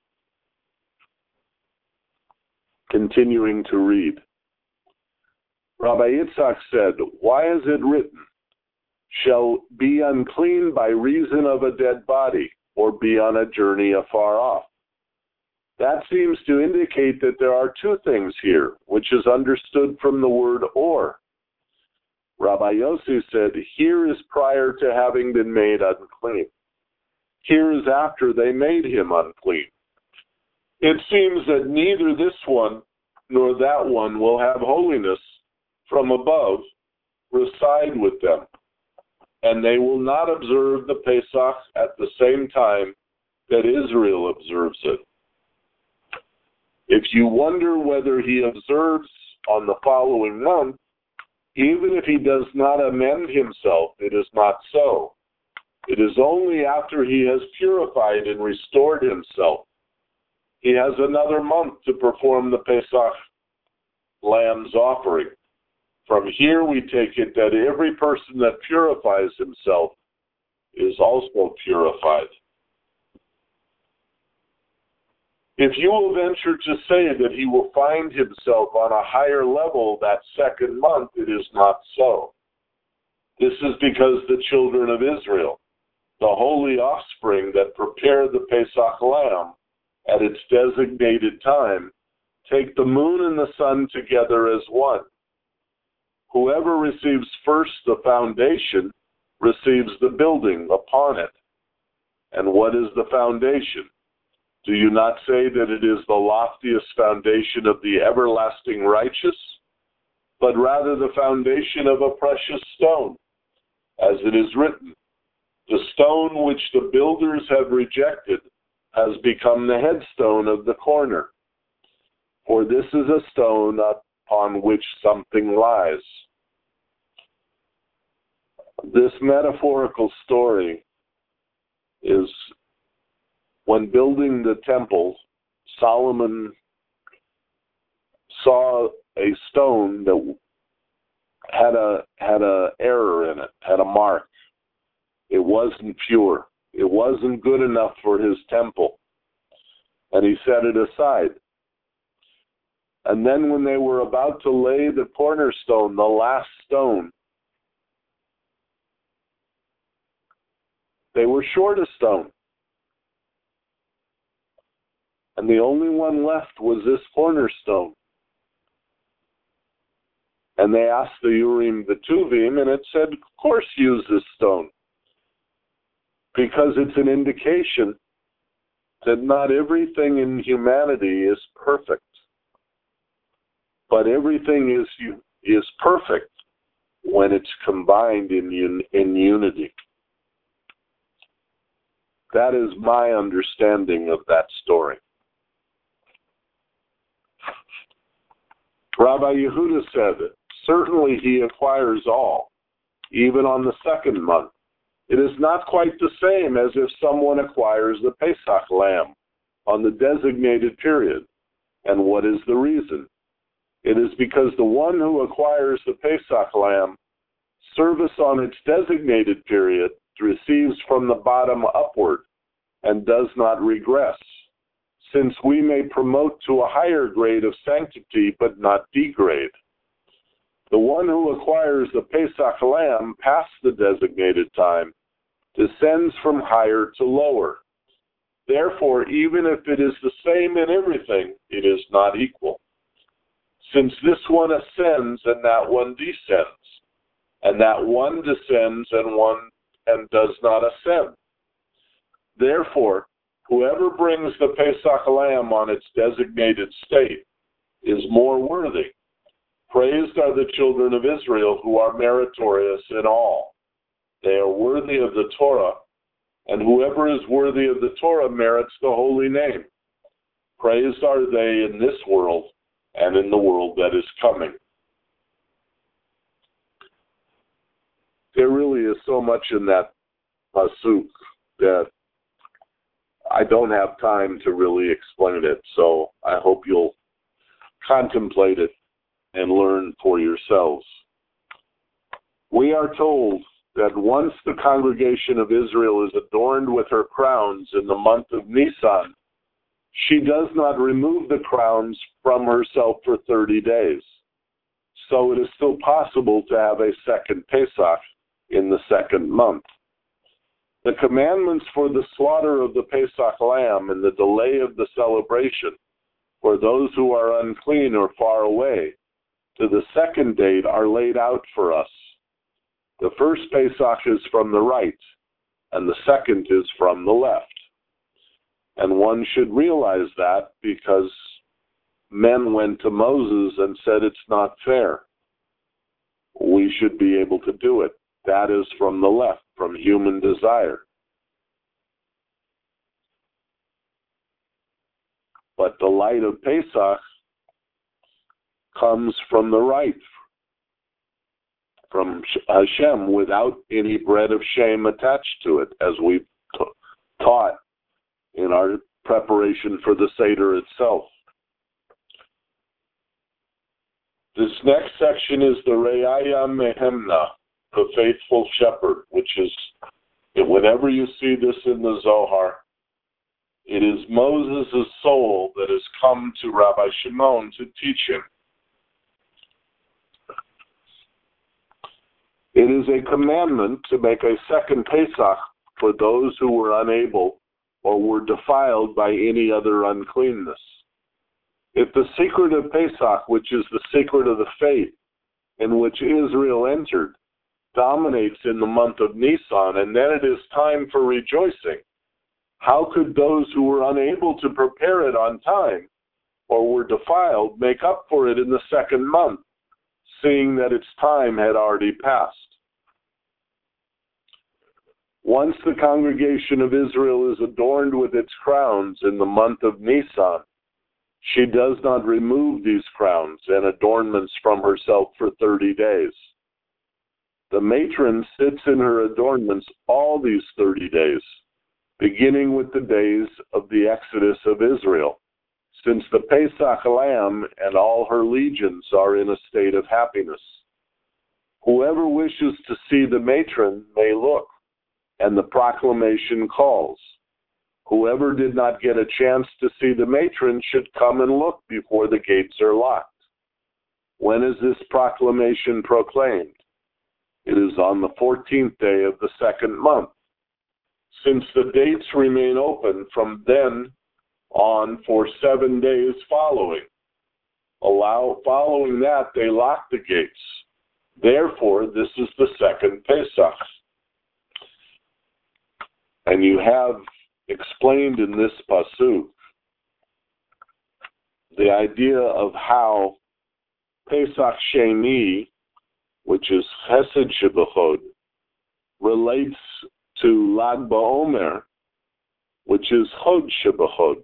Continuing to read. Rabbi Yitzhak said, "Why is it written, shall be unclean by reason of a dead body, or be on a journey afar off?" That seems to indicate that there are two things here, which is understood from the word or. Rabbi Yossi said, here is prior to having been made unclean. Here is after they made him unclean. It seems that neither this one nor that one will have holiness from above reside with them, and they will not observe the Pesach at the same time that Israel observes it. If you wonder whether he observes on the following month, even if he does not amend himself, it is not so. It is only after he has purified and restored himself. He has another month to perform the Pesach lamb's offering. From here we take it that every person that purifies himself is also purified. If you will venture to say that he will find himself on a higher level that second month, it is not so. This is because the children of Israel, the holy offspring that prepare the Pesach lamb at its designated time, take the moon and the sun together as one. Whoever receives first the foundation receives the building upon it. And what is the foundation? Do you not say that it is the loftiest foundation of the everlasting righteous, but rather the foundation of a precious stone, as it is written, the stone which the builders have rejected has become the headstone of the corner. For this is a stone upon which something lies. This metaphorical story is when building the temple, Solomon saw a stone that had a error in it, had a mark. It wasn't pure. It wasn't good enough for his temple. And he set it aside. And then when they were about to lay the cornerstone, the last stone, they were short a stone. And the only one left was this cornerstone. And they asked the Urim the Tuvim, and it said, of course use this stone. Because it's an indication that not everything in humanity is perfect. But everything is perfect when it's combined in unity. That is my understanding of that story. Rabbi Yehuda said, certainly he acquires all, even on the second month. It is not quite the same as if someone acquires the Pesach lamb on the designated period. And what is the reason? It is because the one who acquires the Pesach lamb, service on its designated period, receives from the bottom upward and does not regress, since we may promote to a higher grade of sanctity but not degrade. The one who acquires the Pesach lamb past the designated time descends from higher to lower. Therefore, even if it is the same in everything, it is not equal. Since this one ascends and that one descends, and that one descends and does not ascend. Therefore, whoever brings the Pesach lamb on its designated state is more worthy, Praised are the children of Israel who are meritorious in all. They are worthy of the Torah, and whoever is worthy of the Torah merits the holy name. Praised are they in this world and in the world that is coming. There really is so much in that pasuk that I don't have time to really explain it, so I hope you'll contemplate it and learn for yourselves. We are told that once the congregation of Israel is adorned with her crowns in the month of Nisan, she does not remove the crowns from herself for 30 days. So it is still possible to have a second Pesach in the second month. The commandments for the slaughter of the Pesach lamb and the delay of the celebration for those who are unclean or far away to the second date are laid out for us. The first Pesach is from the right, and the second is from the left. And one should realize that because men went to Moses and said it's not fair. We should be able to do it. That is from the left, from human desire. But the light of Pesach comes from the right, from Hashem, without any bread of shame attached to it, as we've taught in our preparation for the Seder itself. This next section is the Re'aya Mehemna, the faithful shepherd, which is, whenever you see this in the Zohar, it is Moses' soul that has come to Rabbi Shimon to teach him. It is a commandment to make a second Pesach for those who were unable or were defiled by any other uncleanness. If the secret of Pesach, which is the secret of the faith in which Israel entered, dominates in the month of Nisan, and then it is time for rejoicing, how could those who were unable to prepare it on time or were defiled make up for it in the second month, seeing that its time had already passed? Once the congregation of Israel is adorned with its crowns in the month of Nisan, she does not remove these crowns and adornments from herself for 30 days. The matron sits in her adornments all these 30 days, beginning with the days of the Exodus of Israel, since the Pesach lamb and all her legions are in a state of happiness. Whoever wishes to see the matron may look, and the proclamation calls. Whoever did not get a chance to see the matron should come and look before the gates are locked. When is this proclamation proclaimed? It is on the 14th day of the second month, since the dates remain open from then on for 7 days following. Following that, they lock the gates. Therefore, this is the second Pesach. And you have explained in this pasuk the idea of how Pesach Sheni, which is Chesed Shebachod, relates to Lag BaOmer, which is Chod Shebachod.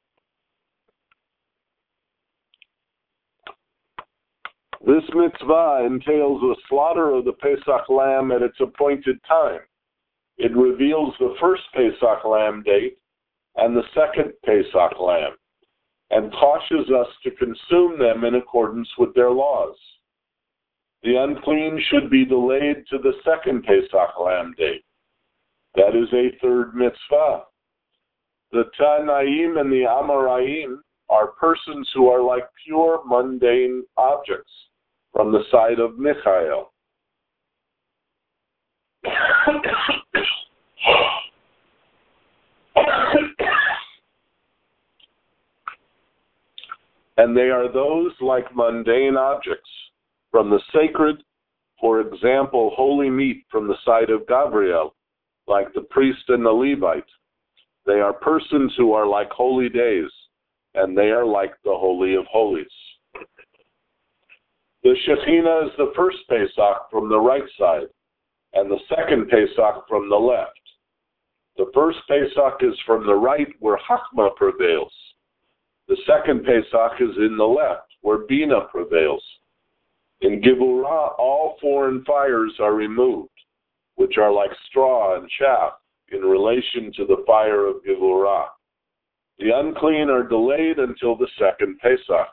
This mitzvah entails the slaughter of the Pesach lamb at its appointed time. It reveals the first Pesach lamb date and the second Pesach lamb, and cautions us to consume them in accordance with their laws. The unclean should be delayed to the second Pesach lamb date. That is a third mitzvah. The Tanaim and the Amoraim are persons who are like pure mundane objects from the side of Michael. And they are those like mundane objects from the sacred, for example, holy meat from the side of Gabriel, like the priest and the Levite. They are persons who are like holy days, and they are like the Holy of Holies. The Shekhinah is the first Pesach from the right side, and the second Pesach from the left. The first Pesach is from the right, where Chachma prevails. The second Pesach is in the left, where Bina prevails. In Gevurah, all foreign fires are removed, which are like straw and chaff in relation to the fire of Gevurah. The unclean are delayed until the second Pesach.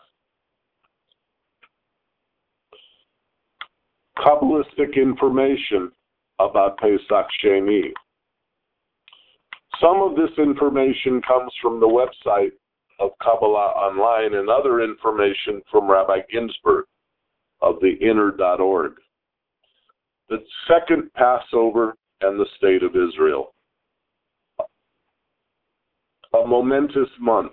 Kabbalistic information about Pesach Sheni. Some of this information comes from the website of Kabbalah Online and other information from Rabbi Ginsburg of the inner.org. The second Passover and the State of Israel. A momentous month.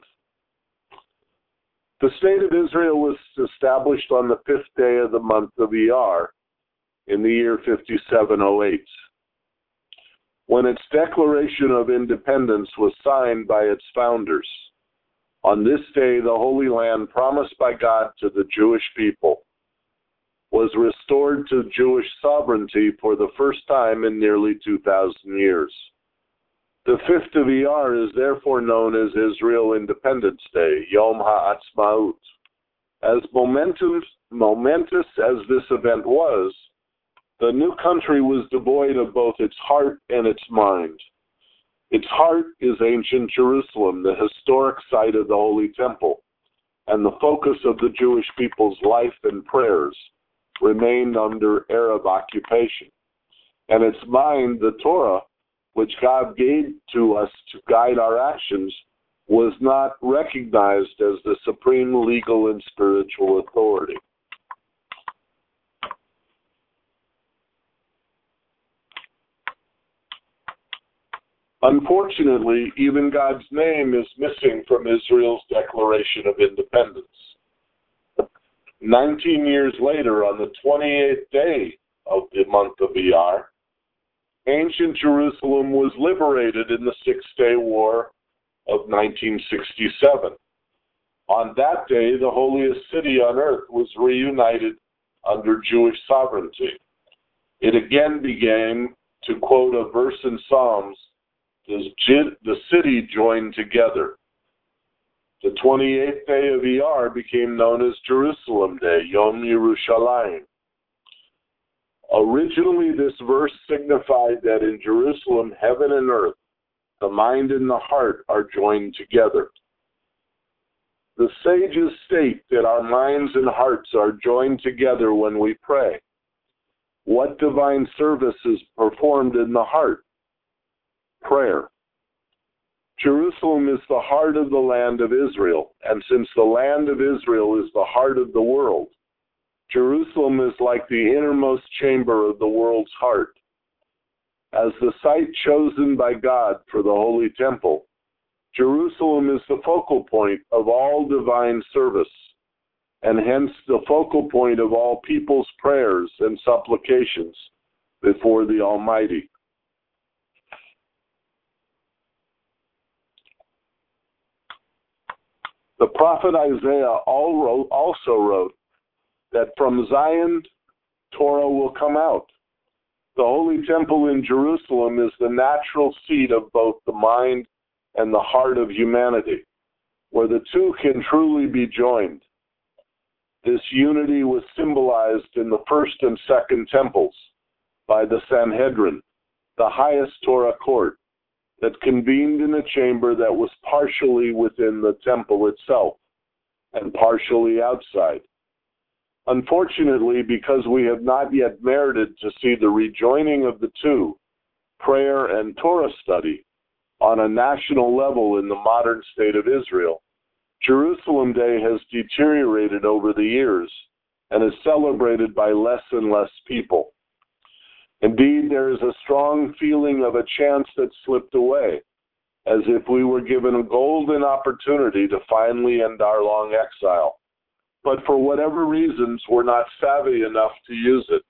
The State of Israel was established on the 5th day of the month of Iyar in the year 5708, when its Declaration of Independence was signed by its founders. On this day, the Holy Land promised by God to the Jewish people was restored to Jewish sovereignty for the first time in nearly 2,000 years. The 5th of Iyar is therefore known as Israel Independence Day, Yom HaAtzmaut. As momentous as this event was, the new country was devoid of both its heart and its mind. Its heart is ancient Jerusalem, the historic site of the Holy Temple, and the focus of the Jewish people's life and prayers remained under Arab occupation. And its mind, the Torah, which God gave to us to guide our actions, was not recognized as the supreme legal and spiritual authority. Unfortunately, even God's name is missing from Israel's Declaration of Independence. 19 years later, on the 28th day of the month of Iyar, ancient Jerusalem was liberated in the Six-Day War of 1967. On that day, the holiest city on earth was reunited under Jewish sovereignty. It again began, to quote a verse in Psalms, the city joined together. The 28th day of Iyar became known as Jerusalem Day, Yom Yerushalayim. Originally, this verse signified that in Jerusalem, heaven and earth, the mind and the heart are joined together. The sages state that our minds and hearts are joined together when we pray. What divine service is performed in the heart? Prayer. Jerusalem is the heart of the land of Israel, and since the land of Israel is the heart of the world, Jerusalem is like the innermost chamber of the world's heart. As the site chosen by God for the Holy Temple, Jerusalem is the focal point of all divine service, and hence the focal point of all people's prayers and supplications before the Almighty. The prophet Isaiah also wrote that from Zion, Torah will come out. The Holy Temple in Jerusalem is the natural seat of both the mind and the heart of humanity, where the two can truly be joined. This unity was symbolized in the first and second temples by the Sanhedrin, the highest Torah court, that convened in a chamber that was partially within the temple itself and partially outside. Unfortunately, because we have not yet merited to see the rejoining of the two, prayer and Torah study, on a national level in the modern state of Israel, Jerusalem Day has deteriorated over the years and is celebrated by less and less people. Indeed, there is a strong feeling of a chance that slipped away, as if we were given a golden opportunity to finally end our long exile, but for whatever reasons, we're not savvy enough to use it.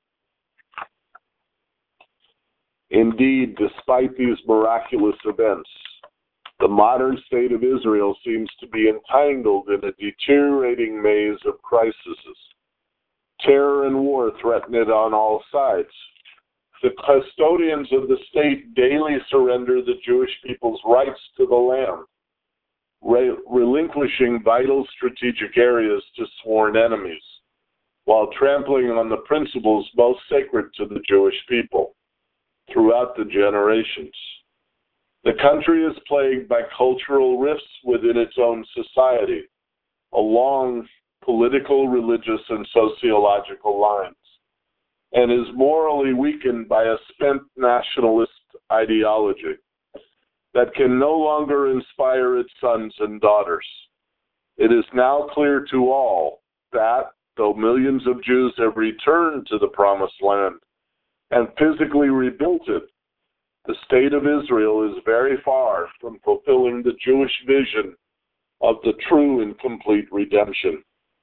Indeed, despite these miraculous events, the modern state of Israel seems to be entangled in a deteriorating maze of crises. Terror and war threaten it on all sides. The custodians of the state daily surrender the Jewish people's rights to the land, relinquishing vital strategic areas to sworn enemies, while trampling on the principles most sacred to the Jewish people throughout the generations. The country is plagued by cultural rifts within its own society, along political, religious, and sociological lines, and is morally weakened by a spent nationalist ideology that can no longer inspire its sons and daughters. It is now clear to all that, though millions of Jews have returned to the Promised Land and physically rebuilt it, the state of Israel is very far from fulfilling the Jewish vision of the true and complete redemption.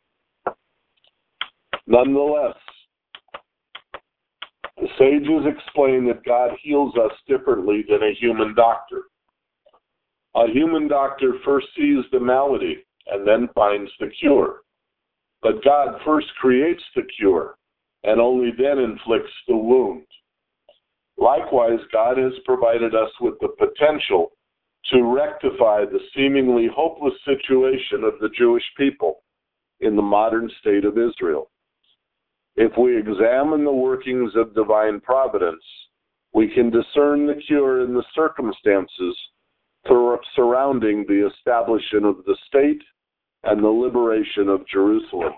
Nonetheless, the sages explain that God heals us differently than a human doctor. A human doctor first sees the malady and then finds the cure. But God first creates the cure and only then inflicts the wound. Likewise, God has provided us with the potential to rectify the seemingly hopeless situation of the Jewish people in the modern state of Israel. If we examine the workings of divine providence, we can discern the cure in the circumstances surrounding the establishment of the state and the liberation of Jerusalem.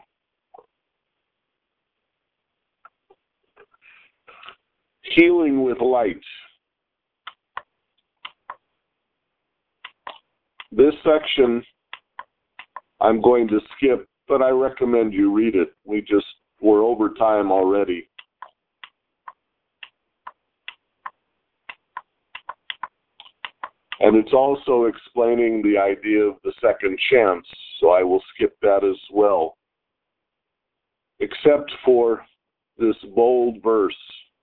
Healing with light. This section I'm going to skip, but I recommend you read it. We're over time already. And it's also explaining the idea of the second chance, so I will skip that as well. Except for this bold verse.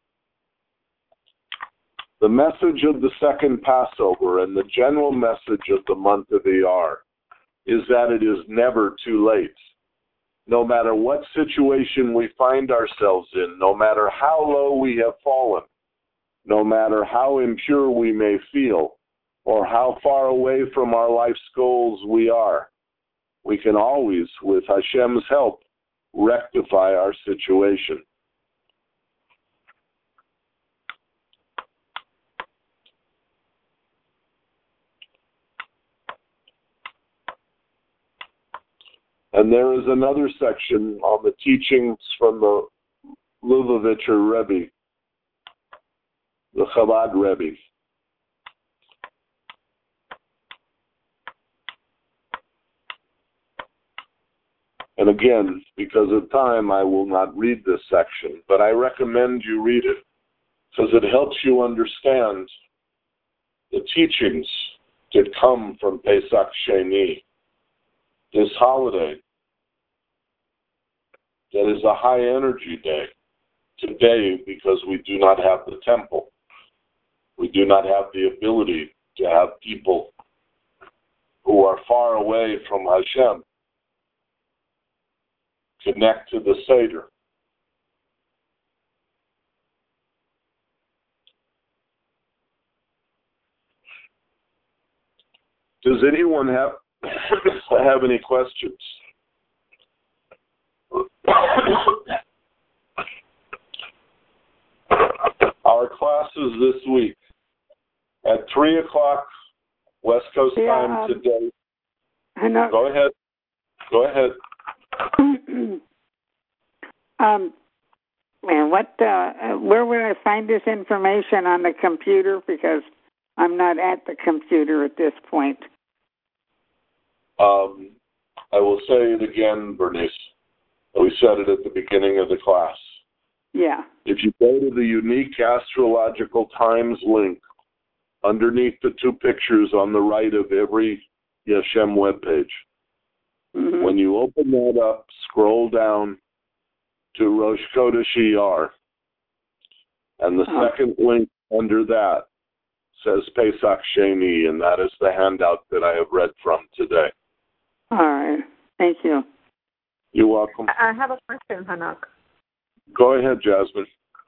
The message of the second Passover and the general message of the month of Iyar is that it is never too late. No matter what situation we find ourselves in, no matter how low we have fallen, no matter how impure we may feel, or how far away from our life's goals we are, we can always, with Hashem's help, rectify our situation. And there is another section on the teachings from the Lubavitcher Rebbe, the Chabad Rebbe. And again, because of time, I will not read this section, but I recommend you read it because it helps you understand the teachings that come from Pesach Sheni, this holiday that is a high-energy day today because we do not have the temple. We do not have the ability to have people who are far away from Hashem connect to the Seder. Does anyone have any questions? Our classes this week at 3 o'clock West Coast time today. I know. Go ahead. And where would I find this information on the computer? Because I'm not at the computer at this point. I will say it again, Bernice. We said it at the beginning of the class. Yeah. If you go to the Unique Astrological Times link, underneath the two pictures on the right of every Yeshem webpage, when you open that up, scroll down to Rosh Chodesh Iyar, and the second link under that says Pesach Sheni, and that is the handout that I have read from today. All right. Thank you. You're welcome. I have a question, Hanak. Go ahead, Jasmine.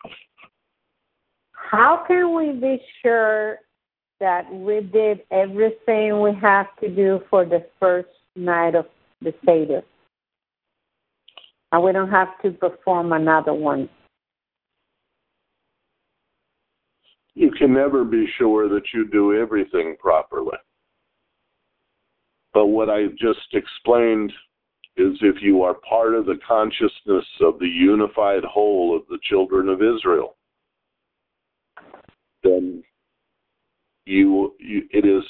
How can we be sure that we did everything we have to do for the first night of the Seder? And we don't have to perform another one? You can never be sure that you do everything properly. But what I just explained is if you are part of the consciousness of the unified whole of the children of Israel, then it is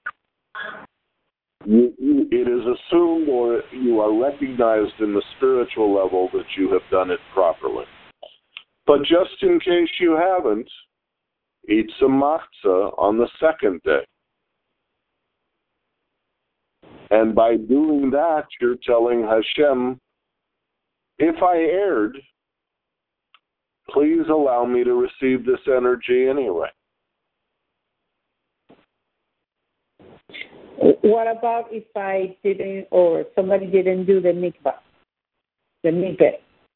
assumed, or you are recognized in the spiritual level that you have done it properly. But just in case you haven't, eat some matzah on the second day. And by doing that, you're telling Hashem, if I erred, please allow me to receive this energy anyway. What about if I didn't, or somebody didn't do the mikvah, the mikveh?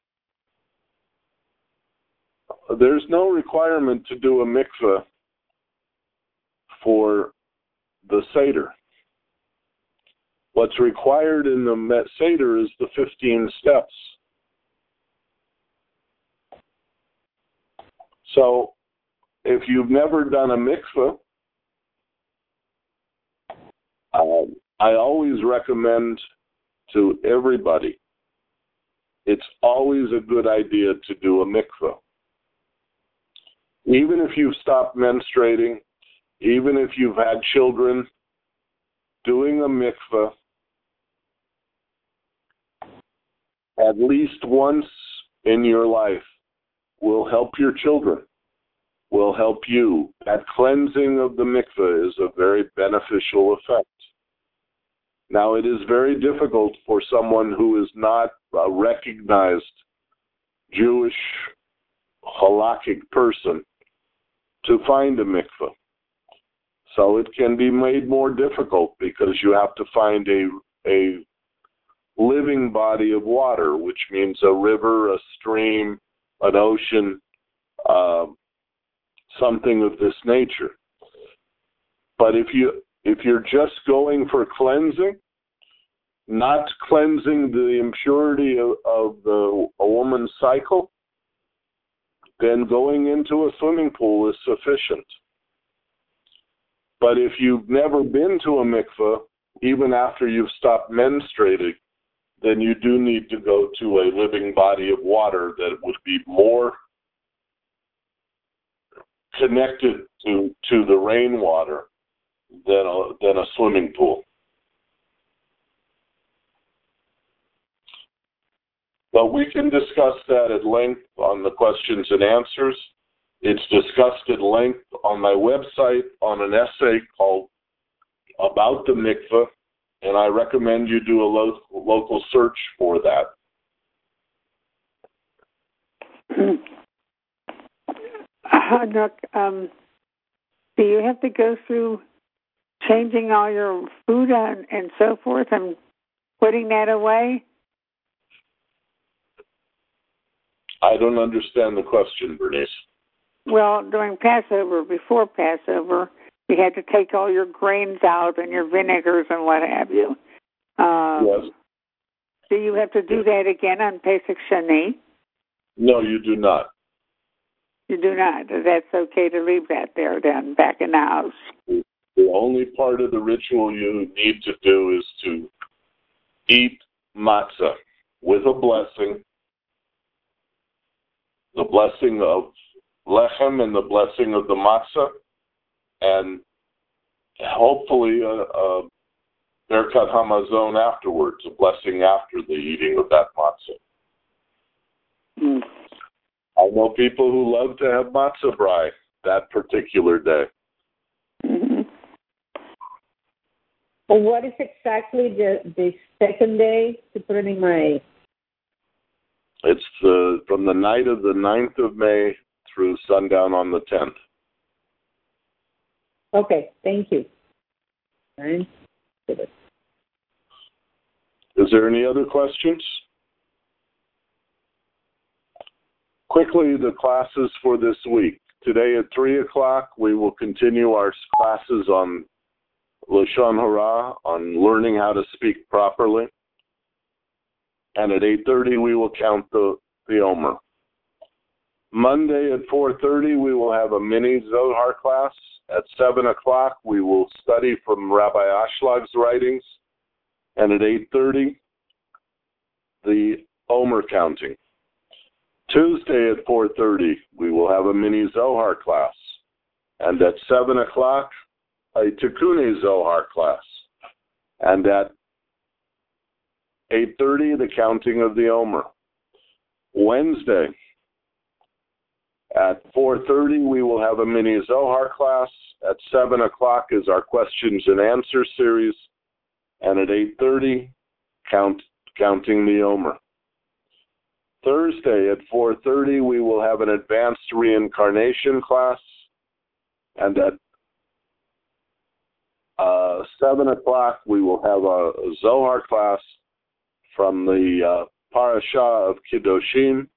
There's no requirement to do a mikveh for the Seder. What's required in the Seder is the 15 steps. So, if you've never done a mikveh, I always recommend to everybody, it's always a good idea to do a mikveh. Even if you've stopped menstruating, even if you've had children, doing a mikveh at least once in your life will help your children, will help you. That cleansing of the mikveh is a very beneficial effect. Now, it is very difficult for someone who is not a recognized Jewish halakhic person to find a mikveh. So it can be made more difficult because you have to find a living body of water, which means a river, a stream, an ocean, something of this nature. But if you're just going for cleansing, not cleansing the impurity of a woman's cycle, then going into a swimming pool is sufficient. But if you've never been to a mikveh, even after you've stopped menstruating, then you do need to go to a living body of water that would be more connected to the rainwater than a swimming pool. But we can discuss that at length on the questions and answers. It's discussed at length on my website on an essay called About the Mikveh, and I recommend you do a local search for that. Look, do you have to go through changing all your food and so forth and putting that away? I don't understand the question, Bernice. Well, during Passover, before Passover, you had to take all your grains out and your vinegars and what have you. Yes. Do you have to do that again on Pesach Sheni? No, you do not. You do not. That's okay to leave that there then, back in the house. The only part of the ritual you need to do is to eat matzah with a blessing, the blessing of lechem and the blessing of the matzah, and hopefully a Berkat Hamazon afterwards, a blessing after the eating of that matzah. Mm. I know people who love to have matzah brai that particular day. Mm-hmm. Well, what is exactly the second day to put it in my... It's from the night of the 9th of May through sundown on the 10th. Okay, thank you. Fine. Is there any other questions? Quickly, the classes for this week. Today at 3 o'clock, we will continue our classes on Lashon Hara, on learning how to speak properly. And at 8:30, we will count the Omer. Monday at 4:30, we will have a mini Zohar class. At 7 o'clock, we will study from Rabbi Ashlag's writings. And at 8:30, the Omer counting. Tuesday at 4:30, we will have a mini Zohar class. And at 7 o'clock, a Tikkuni Zohar class. And at 8:30, the counting of the Omer. Wednesday, at 4:30, we will have a mini Zohar class. At 7 o'clock is our questions and answer series. And at 8:30, counting the Omer. Thursday at 4:30, we will have an advanced reincarnation class. And at 7 o'clock, we will have a Zohar class from the Parashah of Kedoshim.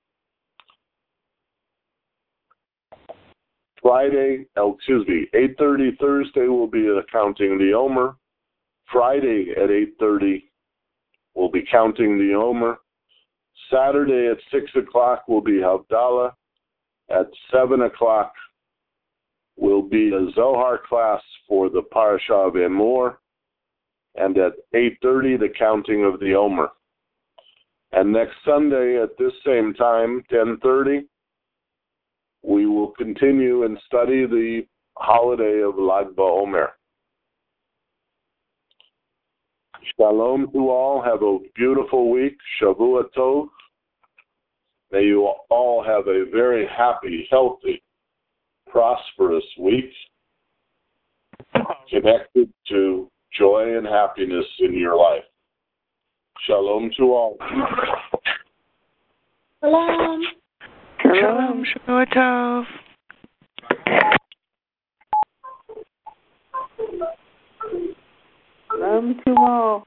8:30 Thursday will be counting the Omer. Friday at 8:30 we'll be counting the Omer. Saturday at 6 o'clock will be Havdalah. At 7 o'clock will be a Zohar class for the Parashah of Emor. And at 8:30 the counting of the Omer. And next Sunday at this same time, 10:30, we will continue and study the holiday of Lag BaOmer. Shalom to all. Have a beautiful week. Shavua Tov. May you all have a very happy, healthy, prosperous week, connected to joy and happiness in your life. Shalom to all. Shalom. Shalom, Shavua Tov. Shalom to all.